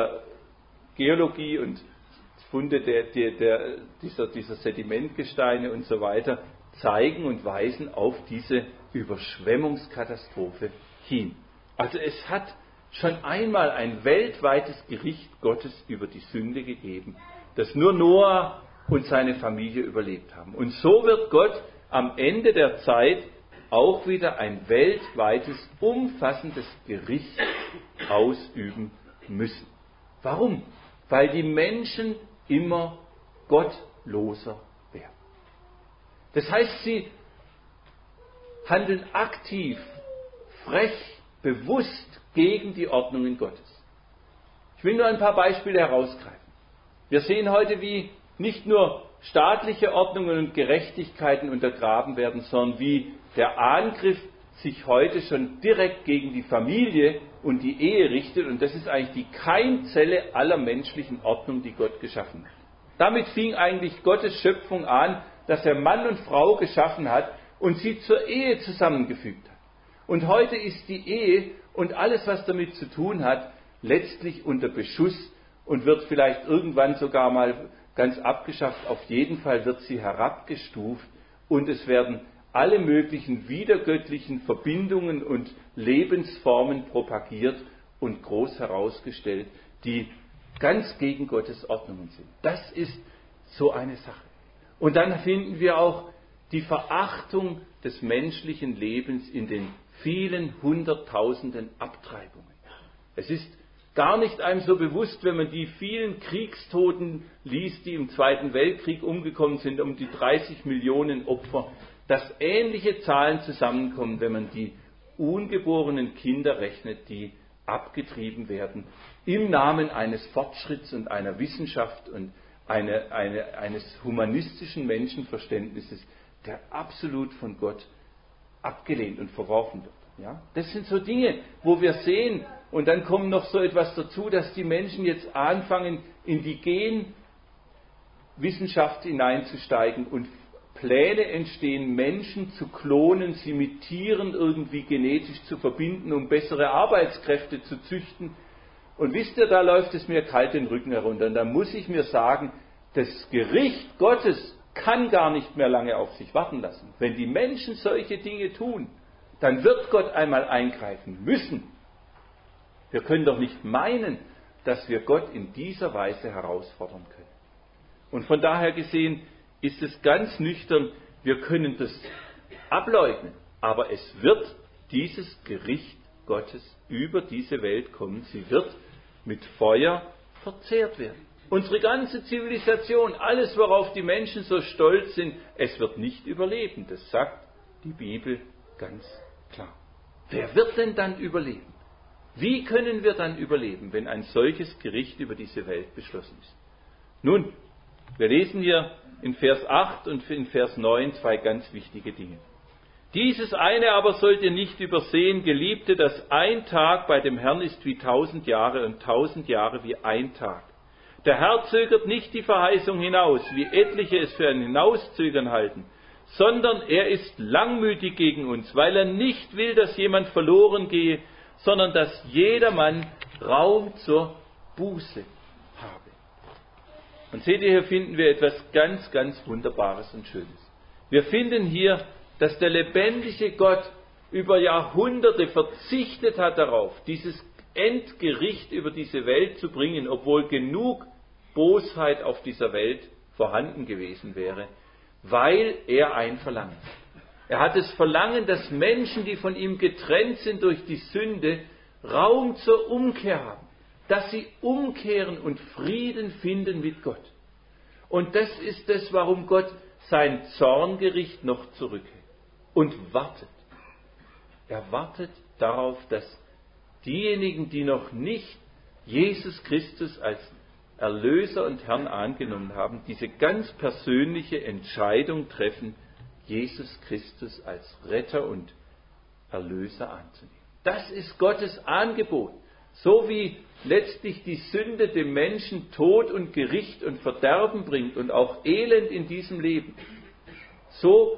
Geologie und Funde dieser Sedimentgesteine und so weiter zeigen und weisen auf diese Überschwemmungskatastrophe hin. Also es hat schon einmal ein weltweites Gericht Gottes über die Sünde gegeben, das nur Noah und seine Familie überlebt haben. Und so wird Gott am Ende der Zeit auch wieder ein weltweites, umfassendes Gericht ausüben müssen. Warum? Weil die Menschen immer gottloser werden. Das heißt, sie handeln aktiv, frech, bewusst gegen die Ordnungen Gottes. Ich will nur ein paar Beispiele herausgreifen. Wir sehen heute, wie nicht nur staatliche Ordnungen und Gerechtigkeiten untergraben werden, sondern wie der Angriff sich heute schon direkt gegen die Familie und die Ehe richtet. Und das ist eigentlich die Keimzelle aller menschlichen Ordnung, die Gott geschaffen hat. Damit fing eigentlich Gottes Schöpfung an, dass er Mann und Frau geschaffen hat und sie zur Ehe zusammengefügt hat. Und heute ist die Ehe und alles, was damit zu tun hat, letztlich unter Beschuss und wird vielleicht irgendwann sogar mal ganz abgeschafft. Auf jeden Fall wird sie herabgestuft und es werden alle möglichen widergöttlichen Verbindungen und Lebensformen propagiert und groß herausgestellt, die ganz gegen Gottes Ordnungen sind. Das ist so eine Sache. Und dann finden wir auch die Verachtung des menschlichen Lebens in den vielen Hunderttausenden Abtreibungen. Es ist gar nicht einem so bewusst, wenn man die vielen Kriegstoten liest, die im Zweiten Weltkrieg umgekommen sind, um die 30 Millionen Opfer, dass ähnliche Zahlen zusammenkommen, wenn man die ungeborenen Kinder rechnet, die abgetrieben werden, im Namen eines Fortschritts und einer Wissenschaft und eines humanistischen Menschenverständnisses, der absolut von Gott abgelehnt und verworfen wird. Ja? Das sind so Dinge, wo wir sehen, und dann kommt noch so etwas dazu, dass die Menschen jetzt anfangen, in die Genwissenschaft hineinzusteigen und Pläne entstehen, Menschen zu klonen, sie mit Tieren irgendwie genetisch zu verbinden, um bessere Arbeitskräfte zu züchten. Und wisst ihr, da läuft es mir kalt den Rücken herunter. Und da muss ich mir sagen, das Gericht Gottes kann gar nicht mehr lange auf sich warten lassen. Wenn die Menschen solche Dinge tun, dann wird Gott einmal eingreifen müssen. Wir können doch nicht meinen, dass wir Gott in dieser Weise herausfordern können. Und von daher gesehen ist es ganz nüchtern, wir können das ableugnen, aber es wird dieses Gericht Gottes über diese Welt kommen. Sie wird mit Feuer verzehrt werden. Unsere ganze Zivilisation, alles, worauf die Menschen so stolz sind, es wird nicht überleben. Das sagt die Bibel ganz klar. Wer wird denn dann überleben? Wie können wir dann überleben, wenn ein solches Gericht über diese Welt beschlossen ist? Nun, wir lesen hier in Vers 8 und in Vers 9 zwei ganz wichtige Dinge. Dieses eine aber sollt ihr nicht übersehen, Geliebte, dass ein Tag bei dem Herrn ist wie 1000 Jahre und 1000 Jahre wie ein Tag. Der Herr zögert nicht die Verheißung hinaus, wie etliche es für ein Hinauszögern halten, sondern er ist langmütig gegen uns, weil er nicht will, dass jemand verloren gehe, sondern dass jedermann Raum zur Buße habe. Und seht ihr, hier finden wir etwas ganz, ganz Wunderbares und Schönes. Wir finden hier, dass der lebendige Gott über Jahrhunderte verzichtet hat darauf, dieses Endgericht über diese Welt zu bringen, obwohl genug Bosheit auf dieser Welt vorhanden gewesen wäre, weil er ein Verlangen hat. Er hat das Verlangen, dass Menschen, die von ihm getrennt sind durch die Sünde, Raum zur Umkehr haben, dass sie umkehren und Frieden finden mit Gott. Und das ist das, warum Gott sein Zorngericht noch zurückhält und wartet. Er wartet darauf, dass diejenigen, die noch nicht Jesus Christus als Erlöser und Herrn angenommen haben, diese ganz persönliche Entscheidung treffen, Jesus Christus als Retter und Erlöser anzunehmen. Das ist Gottes Angebot. So wie letztlich die Sünde dem Menschen Tod und Gericht und Verderben bringt und auch Elend in diesem Leben, so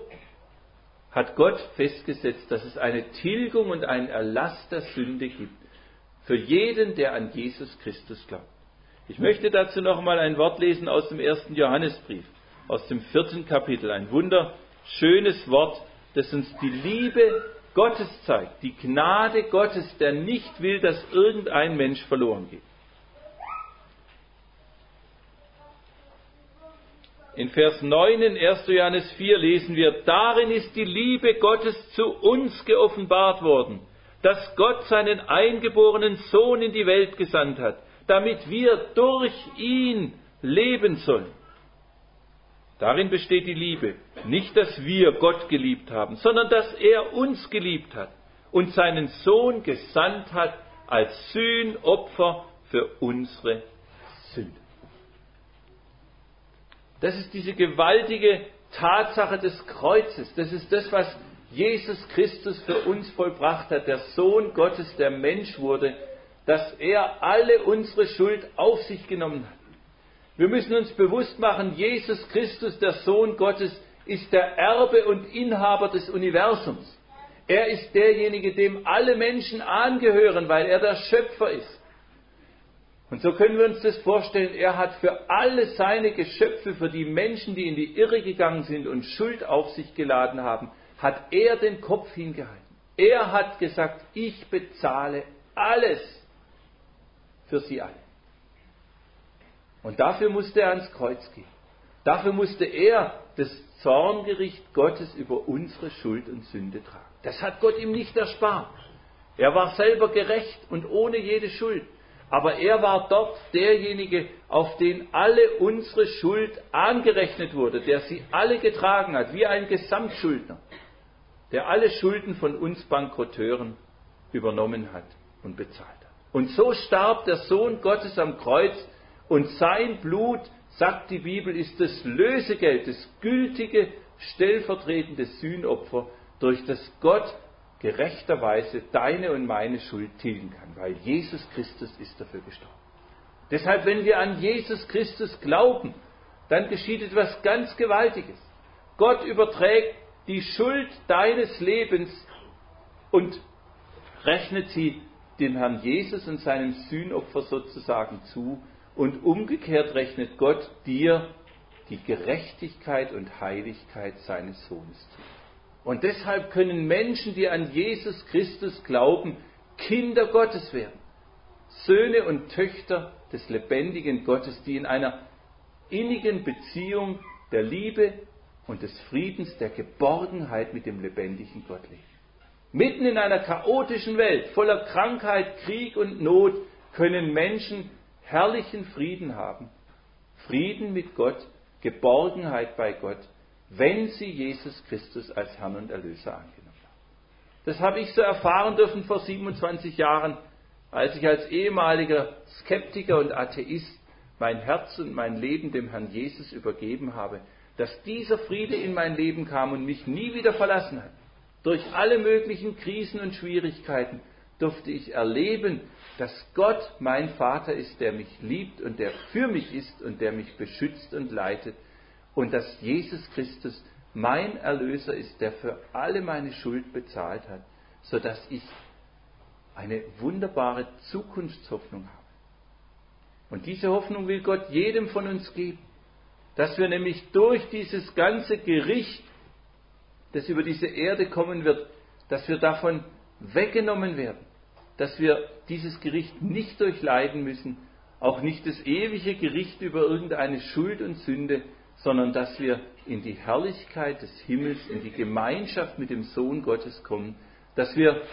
hat Gott festgesetzt, dass es eine Tilgung und einen Erlass der Sünde gibt für jeden, der an Jesus Christus glaubt. Ich möchte dazu noch einmal ein Wort lesen aus dem 1. Johannesbrief, aus dem 4. Kapitel. Ein wunderschönes Wort, das uns die Liebe Gottes zeigt, die Gnade Gottes, der nicht will, dass irgendein Mensch verloren geht. In Vers 9 in 1. Johannes 4 lesen wir, darin ist die Liebe Gottes zu uns geoffenbart worden, dass Gott seinen eingeborenen Sohn in die Welt gesandt hat, damit wir durch ihn leben sollen. Darin besteht die Liebe, nicht, dass wir Gott geliebt haben, sondern dass er uns geliebt hat und seinen Sohn gesandt hat als Sühnopfer für unsere Sünden. Das ist diese gewaltige Tatsache des Kreuzes. Das ist das, was Jesus Christus für uns vollbracht hat, der Sohn Gottes, der Mensch wurde, dass er alle unsere Schuld auf sich genommen hat. Wir müssen uns bewusst machen, Jesus Christus, der Sohn Gottes, ist der Erbe und Inhaber des Universums. Er ist derjenige, dem alle Menschen angehören, weil er der Schöpfer ist. Und so können wir uns das vorstellen, er hat für alle seine Geschöpfe, für die Menschen, die in die Irre gegangen sind und Schuld auf sich geladen haben, hat er den Kopf hingehalten. Er hat gesagt, ich bezahle alles für sie alle. Und dafür musste er ans Kreuz gehen. Dafür musste er das Zorngericht Gottes über unsere Schuld und Sünde tragen. Das hat Gott ihm nicht erspart. Er war selber gerecht und ohne jede Schuld. Aber er war dort derjenige, auf den alle unsere Schuld angerechnet wurde, der sie alle getragen hat, wie ein Gesamtschuldner, der alle Schulden von uns Bankerotteuren übernommen hat und bezahlt hat. Und so starb der Sohn Gottes am Kreuz und sein Blut, sagt die Bibel, ist das Lösegeld, das gültige, stellvertretende Sühnopfer, durch das Gott gerechterweise deine und meine Schuld tilgen kann, weil Jesus Christus ist dafür gestorben. Deshalb, wenn wir an Jesus Christus glauben, dann geschieht etwas ganz Gewaltiges. Gott überträgt die Schuld deines Lebens und rechnet sie dem Herrn Jesus und seinem Sühnopfer sozusagen zu, und umgekehrt rechnet Gott dir die Gerechtigkeit und Heiligkeit seines Sohnes zu. Und deshalb können Menschen, die an Jesus Christus glauben, Kinder Gottes werden. Söhne und Töchter des lebendigen Gottes, die in einer innigen Beziehung der Liebe und des Friedens, der Geborgenheit mit dem lebendigen Gott leben. Mitten in einer chaotischen Welt, voller Krankheit, Krieg und Not, können Menschen herrlichen Frieden haben. Frieden mit Gott, Geborgenheit bei Gott, wenn sie Jesus Christus als Herrn und Erlöser angenommen haben. Das habe ich so erfahren dürfen vor 27 Jahren, als ich als ehemaliger Skeptiker und Atheist mein Herz und mein Leben dem Herrn Jesus übergeben habe, dass dieser Friede in mein Leben kam und mich nie wieder verlassen hat. Durch alle möglichen Krisen und Schwierigkeiten durfte ich erleben, dass Gott mein Vater ist, der mich liebt und der für mich ist und der mich beschützt und leitet, und dass Jesus Christus mein Erlöser ist, der für alle meine Schuld bezahlt hat, sodass ich eine wunderbare Zukunftshoffnung habe. Und diese Hoffnung will Gott jedem von uns geben, dass wir nämlich durch dieses ganze Gericht, das über diese Erde kommen wird, dass wir davon weggenommen werden, dass wir dieses Gericht nicht durchleiden müssen, auch nicht das ewige Gericht über irgendeine Schuld und Sünde, sondern dass wir in die Herrlichkeit des Himmels, in die Gemeinschaft mit dem Sohn Gottes kommen, dass wir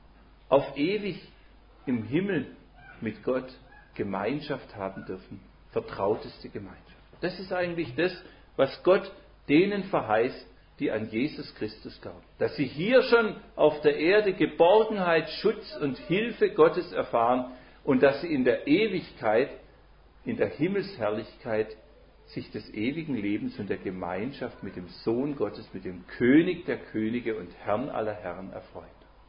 auf ewig im Himmel mit Gott Gemeinschaft haben dürfen, vertrauteste Gemeinschaft. Das ist eigentlich das, was Gott denen verheißt, die an Jesus Christus glauben. Dass sie hier schon auf der Erde Geborgenheit, Schutz und Hilfe Gottes erfahren und dass sie in der Ewigkeit, in der Himmelsherrlichkeit, sich des ewigen Lebens und der Gemeinschaft mit dem Sohn Gottes, mit dem König der Könige und Herrn aller Herren erfreuen.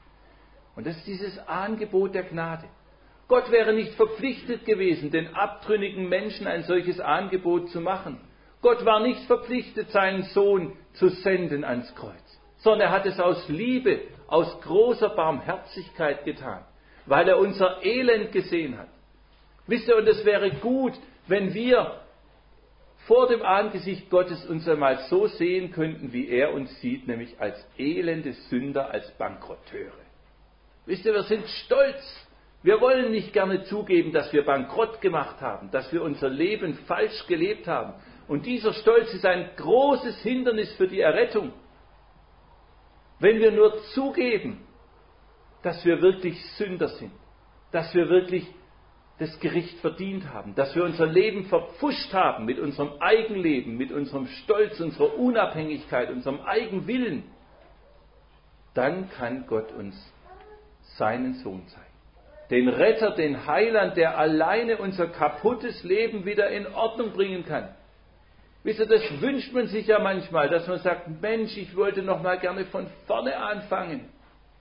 Und das ist dieses Angebot der Gnade. Gott wäre nicht verpflichtet gewesen, den abtrünnigen Menschen ein solches Angebot zu machen. Gott war nicht verpflichtet, seinen Sohn zu senden ans Kreuz, sondern er hat es aus Liebe, aus großer Barmherzigkeit getan, weil er unser Elend gesehen hat. Wisst ihr, und es wäre gut, wenn wir vor dem Angesicht Gottes uns einmal so sehen könnten, wie er uns sieht, nämlich als elende Sünder, als Bankrotteure. Wisst ihr, wir sind stolz. Wir wollen nicht gerne zugeben, dass wir bankrott gemacht haben, dass wir unser Leben falsch gelebt haben. Und dieser Stolz ist ein großes Hindernis für die Errettung. Wenn wir nur zugeben, dass wir wirklich Sünder sind, dass wir wirklich das Gericht verdient haben, dass wir unser Leben verpfuscht haben mit unserem Eigenleben, mit unserem Stolz, unserer Unabhängigkeit, unserem Eigenwillen, dann kann Gott uns seinen Sohn zeigen. Den Retter, den Heiland, der alleine unser kaputtes Leben wieder in Ordnung bringen kann. Wisst ihr, das wünscht man sich ja manchmal, dass man sagt, Mensch, ich wollte noch mal gerne von vorne anfangen.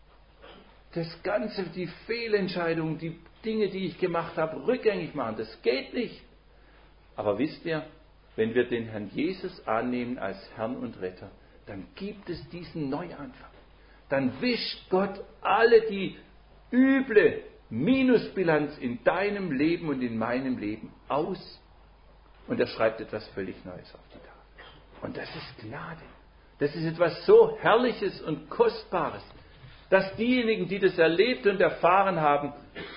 Das Ganze, die Fehlentscheidungen, die Dinge, die ich gemacht habe, rückgängig machen, das geht nicht. Aber wisst ihr, wenn wir den Herrn Jesus annehmen als Herrn und Retter, dann gibt es diesen Neuanfang. Dann wischt Gott alle die üble Minusbilanz in deinem Leben und in meinem Leben aus. Und er schreibt etwas völlig Neues auf die Tafel. Und das ist Gnade. Das ist etwas so Herrliches und Kostbares, dass diejenigen, die das erlebt und erfahren haben,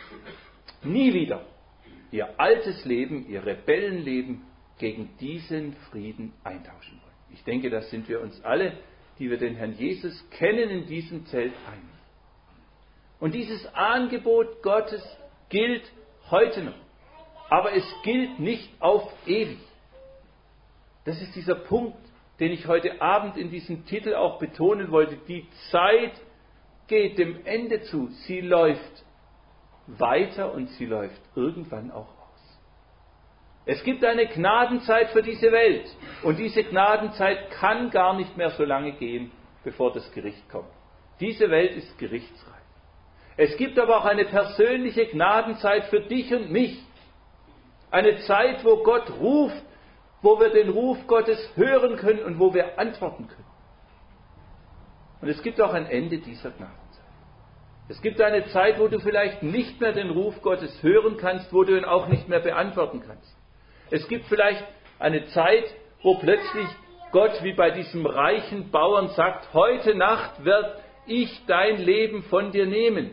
nie wieder ihr altes Leben, ihr Rebellenleben gegen diesen Frieden eintauschen wollen. Ich denke, das sind wir uns alle, die wir den Herrn Jesus kennen, in diesem Zelt einig. Und dieses Angebot Gottes gilt heute noch. Aber es gilt nicht auf ewig. Das ist dieser Punkt, den ich heute Abend in diesem Titel auch betonen wollte. Die Zeit geht dem Ende zu. Sie läuft weiter und sie läuft irgendwann auch aus. Es gibt eine Gnadenzeit für diese Welt. Und diese Gnadenzeit kann gar nicht mehr so lange gehen, bevor das Gericht kommt. Diese Welt ist gerichtsreif. Es gibt aber auch eine persönliche Gnadenzeit für dich und mich. Eine Zeit, wo Gott ruft, wo wir den Ruf Gottes hören können und wo wir antworten können. Und es gibt auch ein Ende dieser Gnadenzeit. Es gibt eine Zeit, wo du vielleicht nicht mehr den Ruf Gottes hören kannst, wo du ihn auch nicht mehr beantworten kannst. Es gibt vielleicht eine Zeit, wo plötzlich Gott wie bei diesem reichen Bauern sagt, heute Nacht werde ich dein Leben von dir nehmen.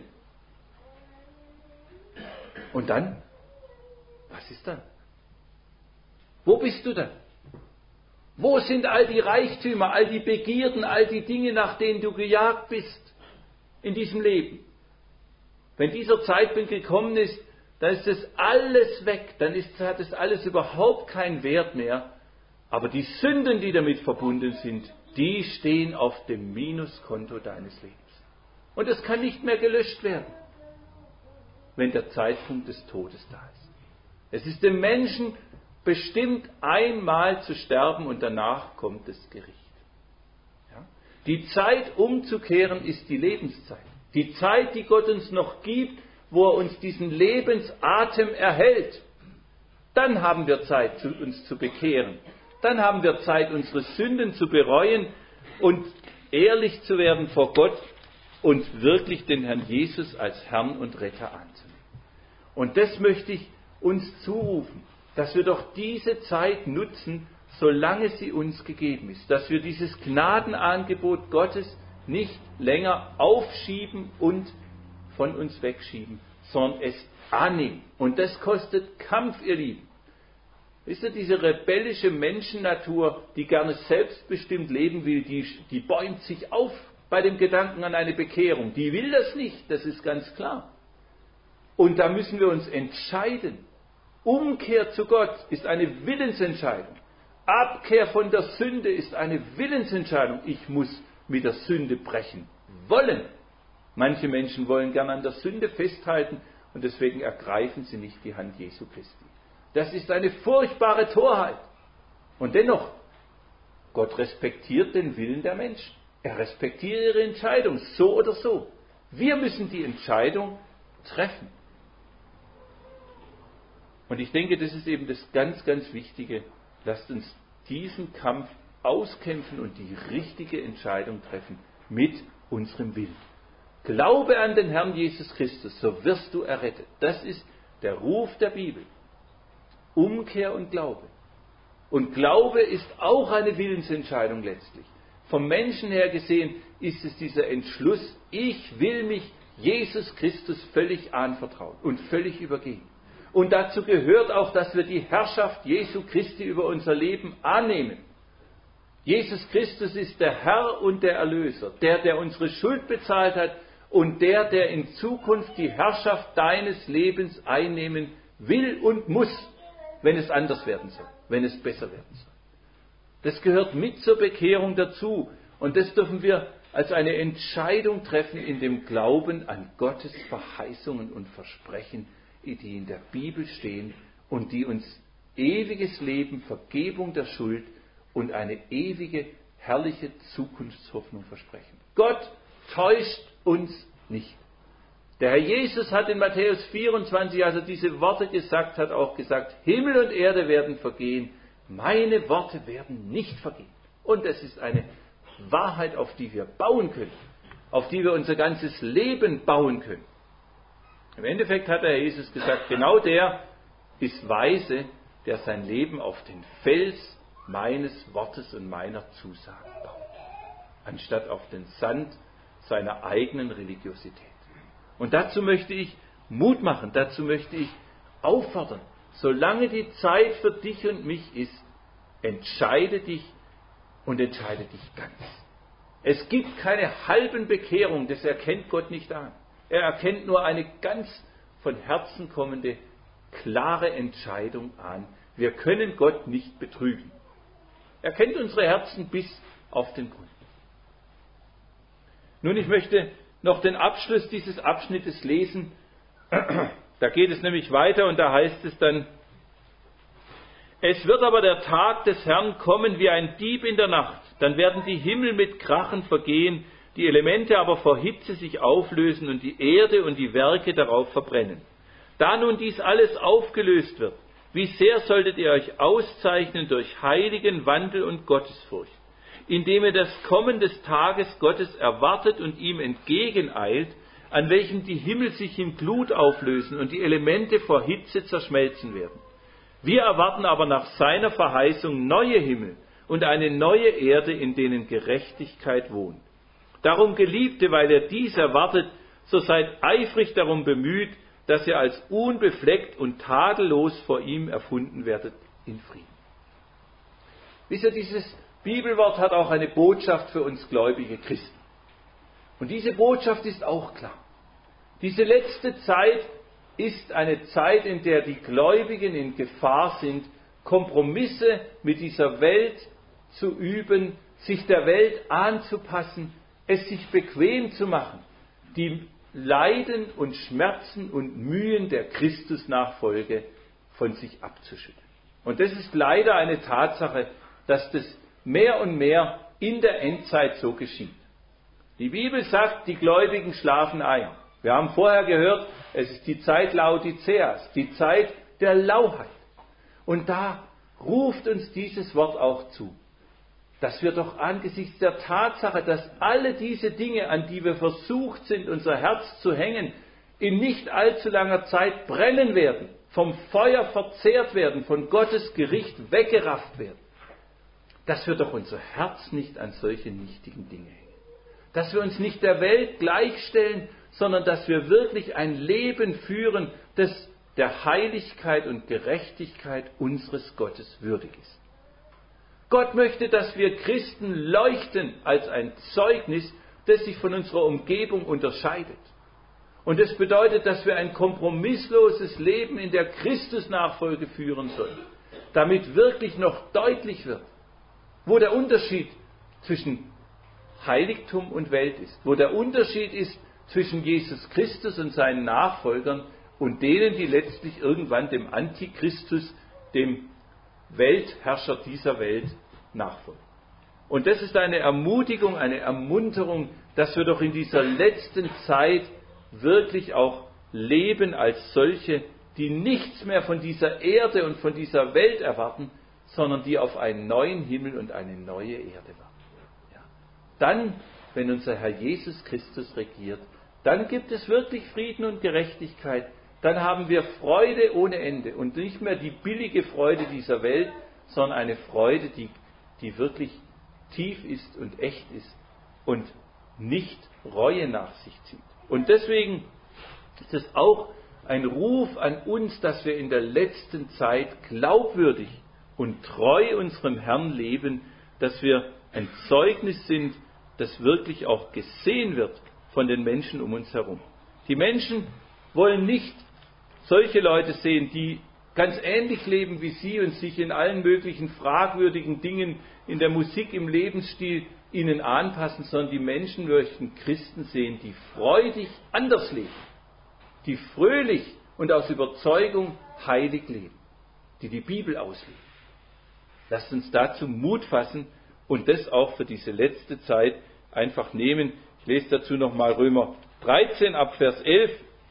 Und dann? Was ist dann? Wo bist du dann? Wo sind all die Reichtümer, all die Begierden, all die Dinge, nach denen du gejagt bist in diesem Leben? Wenn dieser Zeitpunkt gekommen ist, dann ist das alles weg, dann hat es alles überhaupt keinen Wert mehr. Aber die Sünden, die damit verbunden sind, die stehen auf dem Minuskonto deines Lebens. Und es kann nicht mehr gelöscht werden, wenn der Zeitpunkt des Todes da ist. Es ist dem Menschen bestimmt, einmal zu sterben und danach kommt das Gericht. Ja? Die Zeit umzukehren ist die Lebenszeit. Die Zeit, die Gott uns noch gibt, wo er uns diesen Lebensatem erhält. Dann haben wir Zeit, uns zu bekehren. Dann haben wir Zeit, unsere Sünden zu bereuen und ehrlich zu werden vor Gott und wirklich den Herrn Jesus als Herrn und Retter anzunehmen. Und das möchte ich uns zurufen, dass wir doch diese Zeit nutzen, solange sie uns gegeben ist. Dass wir dieses Gnadenangebot Gottes nicht länger aufschieben und von uns wegschieben, sondern es annehmen. Und das kostet Kampf, ihr Lieben. Wisst ihr, diese rebellische Menschennatur, die gerne selbstbestimmt leben will, die bäumt sich auf bei dem Gedanken an eine Bekehrung. Die will das nicht, das ist ganz klar. Und da müssen wir uns entscheiden. Umkehr zu Gott ist eine Willensentscheidung. Abkehr von der Sünde ist eine Willensentscheidung. Ich muss mit der Sünde brechen wollen. Manche Menschen wollen gern an der Sünde festhalten und deswegen ergreifen sie nicht die Hand Jesu Christi. Das ist eine furchtbare Torheit. Und dennoch, Gott respektiert den Willen der Menschen. Er respektiert ihre Entscheidung, so oder so. Wir müssen die Entscheidung treffen. Und ich denke, das ist eben das ganz, ganz Wichtige. Lasst uns diesen Kampf auskämpfen und die richtige Entscheidung treffen mit unserem Willen. Glaube an den Herrn Jesus Christus, so wirst du errettet. Das ist der Ruf der Bibel. Umkehr und Glaube. Und Glaube ist auch eine Willensentscheidung letztlich. Vom Menschen her gesehen ist es dieser Entschluss, ich will mich Jesus Christus völlig anvertrauen und völlig übergeben. Und dazu gehört auch, dass wir die Herrschaft Jesu Christi über unser Leben annehmen. Jesus Christus ist der Herr und der Erlöser, der unsere Schuld bezahlt hat und der in Zukunft die Herrschaft deines Lebens einnehmen will und muss, wenn es anders werden soll, wenn es besser werden soll. Das gehört mit zur Bekehrung dazu und das dürfen wir als eine Entscheidung treffen in dem Glauben an Gottes Verheißungen und Versprechen, die in der Bibel stehen und die uns ewiges Leben, Vergebung der Schuld und eine ewige, herrliche Zukunftshoffnung versprechen. Gott täuscht uns nicht. Der Herr Jesus hat in Matthäus 24, als er diese Worte gesagt hat, auch gesagt, Himmel und Erde werden vergehen, meine Worte werden nicht vergehen. Und das ist eine Wahrheit, auf die wir bauen können, auf die wir unser ganzes Leben bauen können. Im Endeffekt hat der Herr Jesus gesagt, genau der ist weise, der sein Leben auf den Fels meines Wortes und meiner Zusagen baut, anstatt auf den Sand seiner eigenen Religiosität. Und dazu möchte ich Mut machen, dazu möchte ich auffordern, solange die Zeit für dich und mich ist, entscheide dich und entscheide dich ganz. Es gibt keine halben Bekehrung, das erkennt Gott nicht an. Er erkennt nur eine ganz von Herzen kommende, klare Entscheidung an. Wir können Gott nicht betrügen. Er kennt unsere Herzen bis auf den Grund. Nun, ich möchte noch den Abschluss dieses Abschnittes lesen. Da geht es nämlich weiter und da heißt es dann: Es wird aber der Tag des Herrn kommen wie ein Dieb in der Nacht. Dann werden die Himmel mit Krachen vergehen, die Elemente aber vor Hitze sich auflösen und die Erde und die Werke darauf verbrennen. Da nun dies alles aufgelöst wird, wie sehr solltet ihr euch auszeichnen durch heiligen Wandel und Gottesfurcht, indem ihr das Kommen des Tages Gottes erwartet und ihm entgegeneilt, an welchem die Himmel sich in Glut auflösen und die Elemente vor Hitze zerschmelzen werden. Wir erwarten aber nach seiner Verheißung neue Himmel und eine neue Erde, in denen Gerechtigkeit wohnt. Darum, Geliebte, weil ihr dies erwartet, so seid eifrig darum bemüht, dass ihr als unbefleckt und tadellos vor ihm erfunden werdet in Frieden. Wisst ihr, dieses Bibelwort hat auch eine Botschaft für uns gläubige Christen. Und diese Botschaft ist auch klar. Diese letzte Zeit ist eine Zeit, in der die Gläubigen in Gefahr sind, Kompromisse mit dieser Welt zu üben, sich der Welt anzupassen, es sich bequem zu machen, die Leiden und Schmerzen und Mühen der Christusnachfolge von sich abzuschütteln. Und das ist leider eine Tatsache, dass das mehr und mehr in der Endzeit so geschieht. Die Bibel sagt, die Gläubigen schlafen ein. Wir haben vorher gehört, es ist die Zeit Laodiceas, die Zeit der Lauheit. Und da ruft uns dieses Wort auch zu, dass wir doch angesichts der Tatsache, dass alle diese Dinge, an die wir versucht sind, unser Herz zu hängen, in nicht allzu langer Zeit brennen werden, vom Feuer verzehrt werden, von Gottes Gericht weggerafft werden, dass wir doch unser Herz nicht an solche nichtigen Dinge hängen. Dass wir uns nicht der Welt gleichstellen, sondern dass wir wirklich ein Leben führen, das der Heiligkeit und Gerechtigkeit unseres Gottes würdig ist. Gott möchte, dass wir Christen leuchten als ein Zeugnis, das sich von unserer Umgebung unterscheidet. Und das bedeutet, dass wir ein kompromissloses Leben in der Christusnachfolge führen sollen, damit wirklich noch deutlich wird, wo der Unterschied zwischen Heiligtum und Welt ist, wo der Unterschied ist zwischen Jesus Christus und seinen Nachfolgern und denen, die letztlich irgendwann dem Antichristus, dem Weltherrscher dieser Welt, nachfolgen. Und das ist eine Ermutigung, eine Ermunterung, dass wir doch in dieser letzten Zeit wirklich auch leben als solche, die nichts mehr von dieser Erde und von dieser Welt erwarten, sondern die auf einen neuen Himmel und eine neue Erde warten. Ja. Dann, wenn unser Herr Jesus Christus regiert, dann gibt es wirklich Frieden und Gerechtigkeit. Dann haben wir Freude ohne Ende und nicht mehr die billige Freude dieser Welt, sondern eine Freude, die wirklich tief ist und echt ist und nicht Reue nach sich zieht. Und deswegen ist es auch ein Ruf an uns, dass wir in der letzten Zeit glaubwürdig und treu unserem Herrn leben, dass wir ein Zeugnis sind, das wirklich auch gesehen wird von den Menschen um uns herum. Die Menschen wollen nicht solche Leute sehen, die ganz ähnlich leben wie sie und sich in allen möglichen fragwürdigen Dingen in der Musik, im Lebensstil ihnen anpassen, sondern die Menschen möchten Christen sehen, die freudig anders leben, die fröhlich und aus Überzeugung heilig leben, die die Bibel auslegen. Lasst uns dazu Mut fassen und das auch für diese letzte Zeit einfach nehmen. Ich lese dazu nochmal Römer 13 ab Vers 11.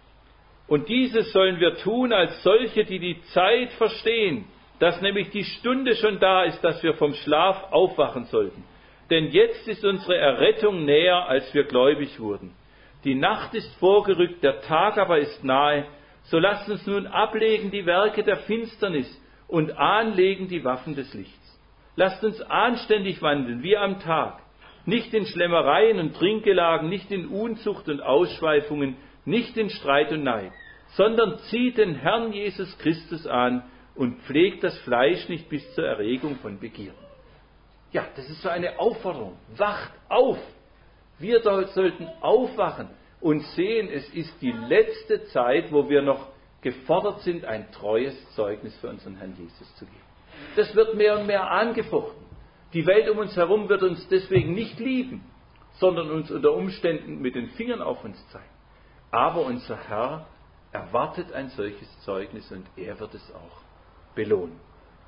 Und dieses sollen wir tun als solche, die die Zeit verstehen, dass nämlich die Stunde schon da ist, dass wir vom Schlaf aufwachen sollten. Denn jetzt ist unsere Errettung näher, als wir gläubig wurden. Die Nacht ist vorgerückt, der Tag aber ist nahe. So lasst uns nun ablegen die Werke der Finsternis und anlegen die Waffen des Lichts. Lasst uns anständig wandeln, wie am Tag. Nicht in Schlemmereien und Trinkgelagen, nicht in Unzucht und Ausschweifungen, nicht in Streit und Neid, sondern zieht den Herrn Jesus Christus an und pflegt das Fleisch nicht bis zur Erregung von Begierden. Ja, das ist so eine Aufforderung. Wacht auf! Wir sollten aufwachen und sehen, es ist die letzte Zeit, wo wir noch gefordert sind, ein treues Zeugnis für unseren Herrn Jesus zu geben. Das wird mehr und mehr angefochten. Die Welt um uns herum wird uns deswegen nicht lieben, sondern uns unter Umständen mit den Fingern auf uns zeigen. Aber unser Herr erwartet ein solches Zeugnis und er wird es auch belohnen.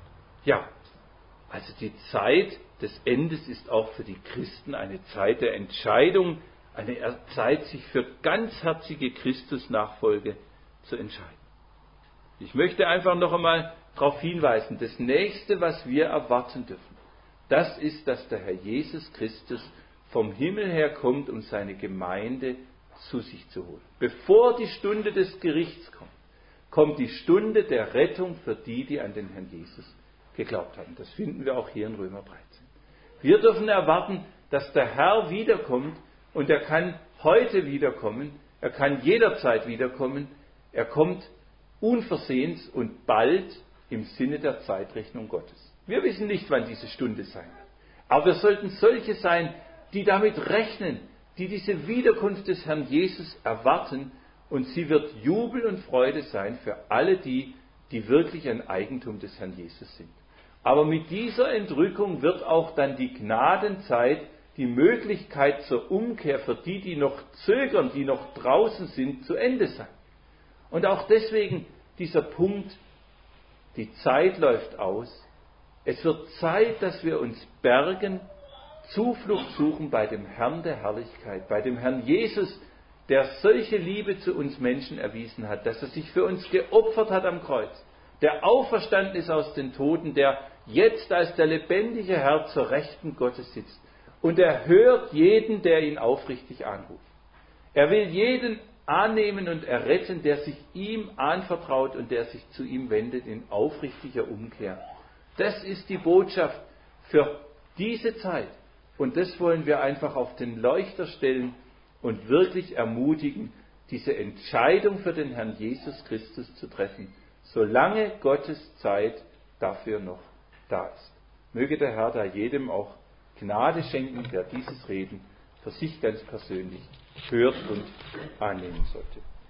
Ja, also die Zeit des Endes ist auch für die Christen eine Zeit der Entscheidung, eine Zeit, sich für ganzherzige Christusnachfolge zu entscheiden. Ich möchte einfach noch einmal darauf hinweisen, das Nächste, was wir erwarten dürfen, das ist, dass der Herr Jesus Christus vom Himmel her kommt, um seine Gemeinde zu sich zu holen. Bevor die Stunde des Gerichts kommt, kommt die Stunde der Rettung für die, die an den Herrn Jesus geglaubt haben. Das finden wir auch hier in Römer 13. Wir dürfen erwarten, dass der Herr wiederkommt, und er kann heute wiederkommen, er kann jederzeit wiederkommen, er kommt unversehens und bald im Sinne der Zeitrechnung Gottes. Wir wissen nicht, wann diese Stunde sein wird. Aber wir sollten solche sein, die damit rechnen, die diese Wiederkunft des Herrn Jesus erwarten, und sie wird Jubel und Freude sein für alle die, die wirklich ein Eigentum des Herrn Jesus sind. Aber mit dieser Entrückung wird auch dann die Gnadenzeit, die Möglichkeit zur Umkehr für die, die noch zögern, die noch draußen sind, zu Ende sein. Und auch deswegen dieser Punkt, die Zeit läuft aus. Es wird Zeit, dass wir uns bergen, Zuflucht suchen bei dem Herrn der Herrlichkeit, bei dem Herrn Jesus, der solche Liebe zu uns Menschen erwiesen hat, dass er sich für uns geopfert hat am Kreuz, der auferstanden ist aus den Toten, der jetzt als der lebendige Herr zur Rechten Gottes sitzt. Und er hört jeden, der ihn aufrichtig anruft. Er will jeden annehmen und erretten, der sich ihm anvertraut und der sich zu ihm wendet in aufrichtiger Umkehr. Das ist die Botschaft für diese Zeit. Und das wollen wir einfach auf den Leuchter stellen und wirklich ermutigen, diese Entscheidung für den Herrn Jesus Christus zu treffen, solange Gottes Zeit dafür noch da ist. Möge der Herr da jedem auch Gnade schenken, der dieses Reden für sich ganz persönlich hört und annehmen sollte.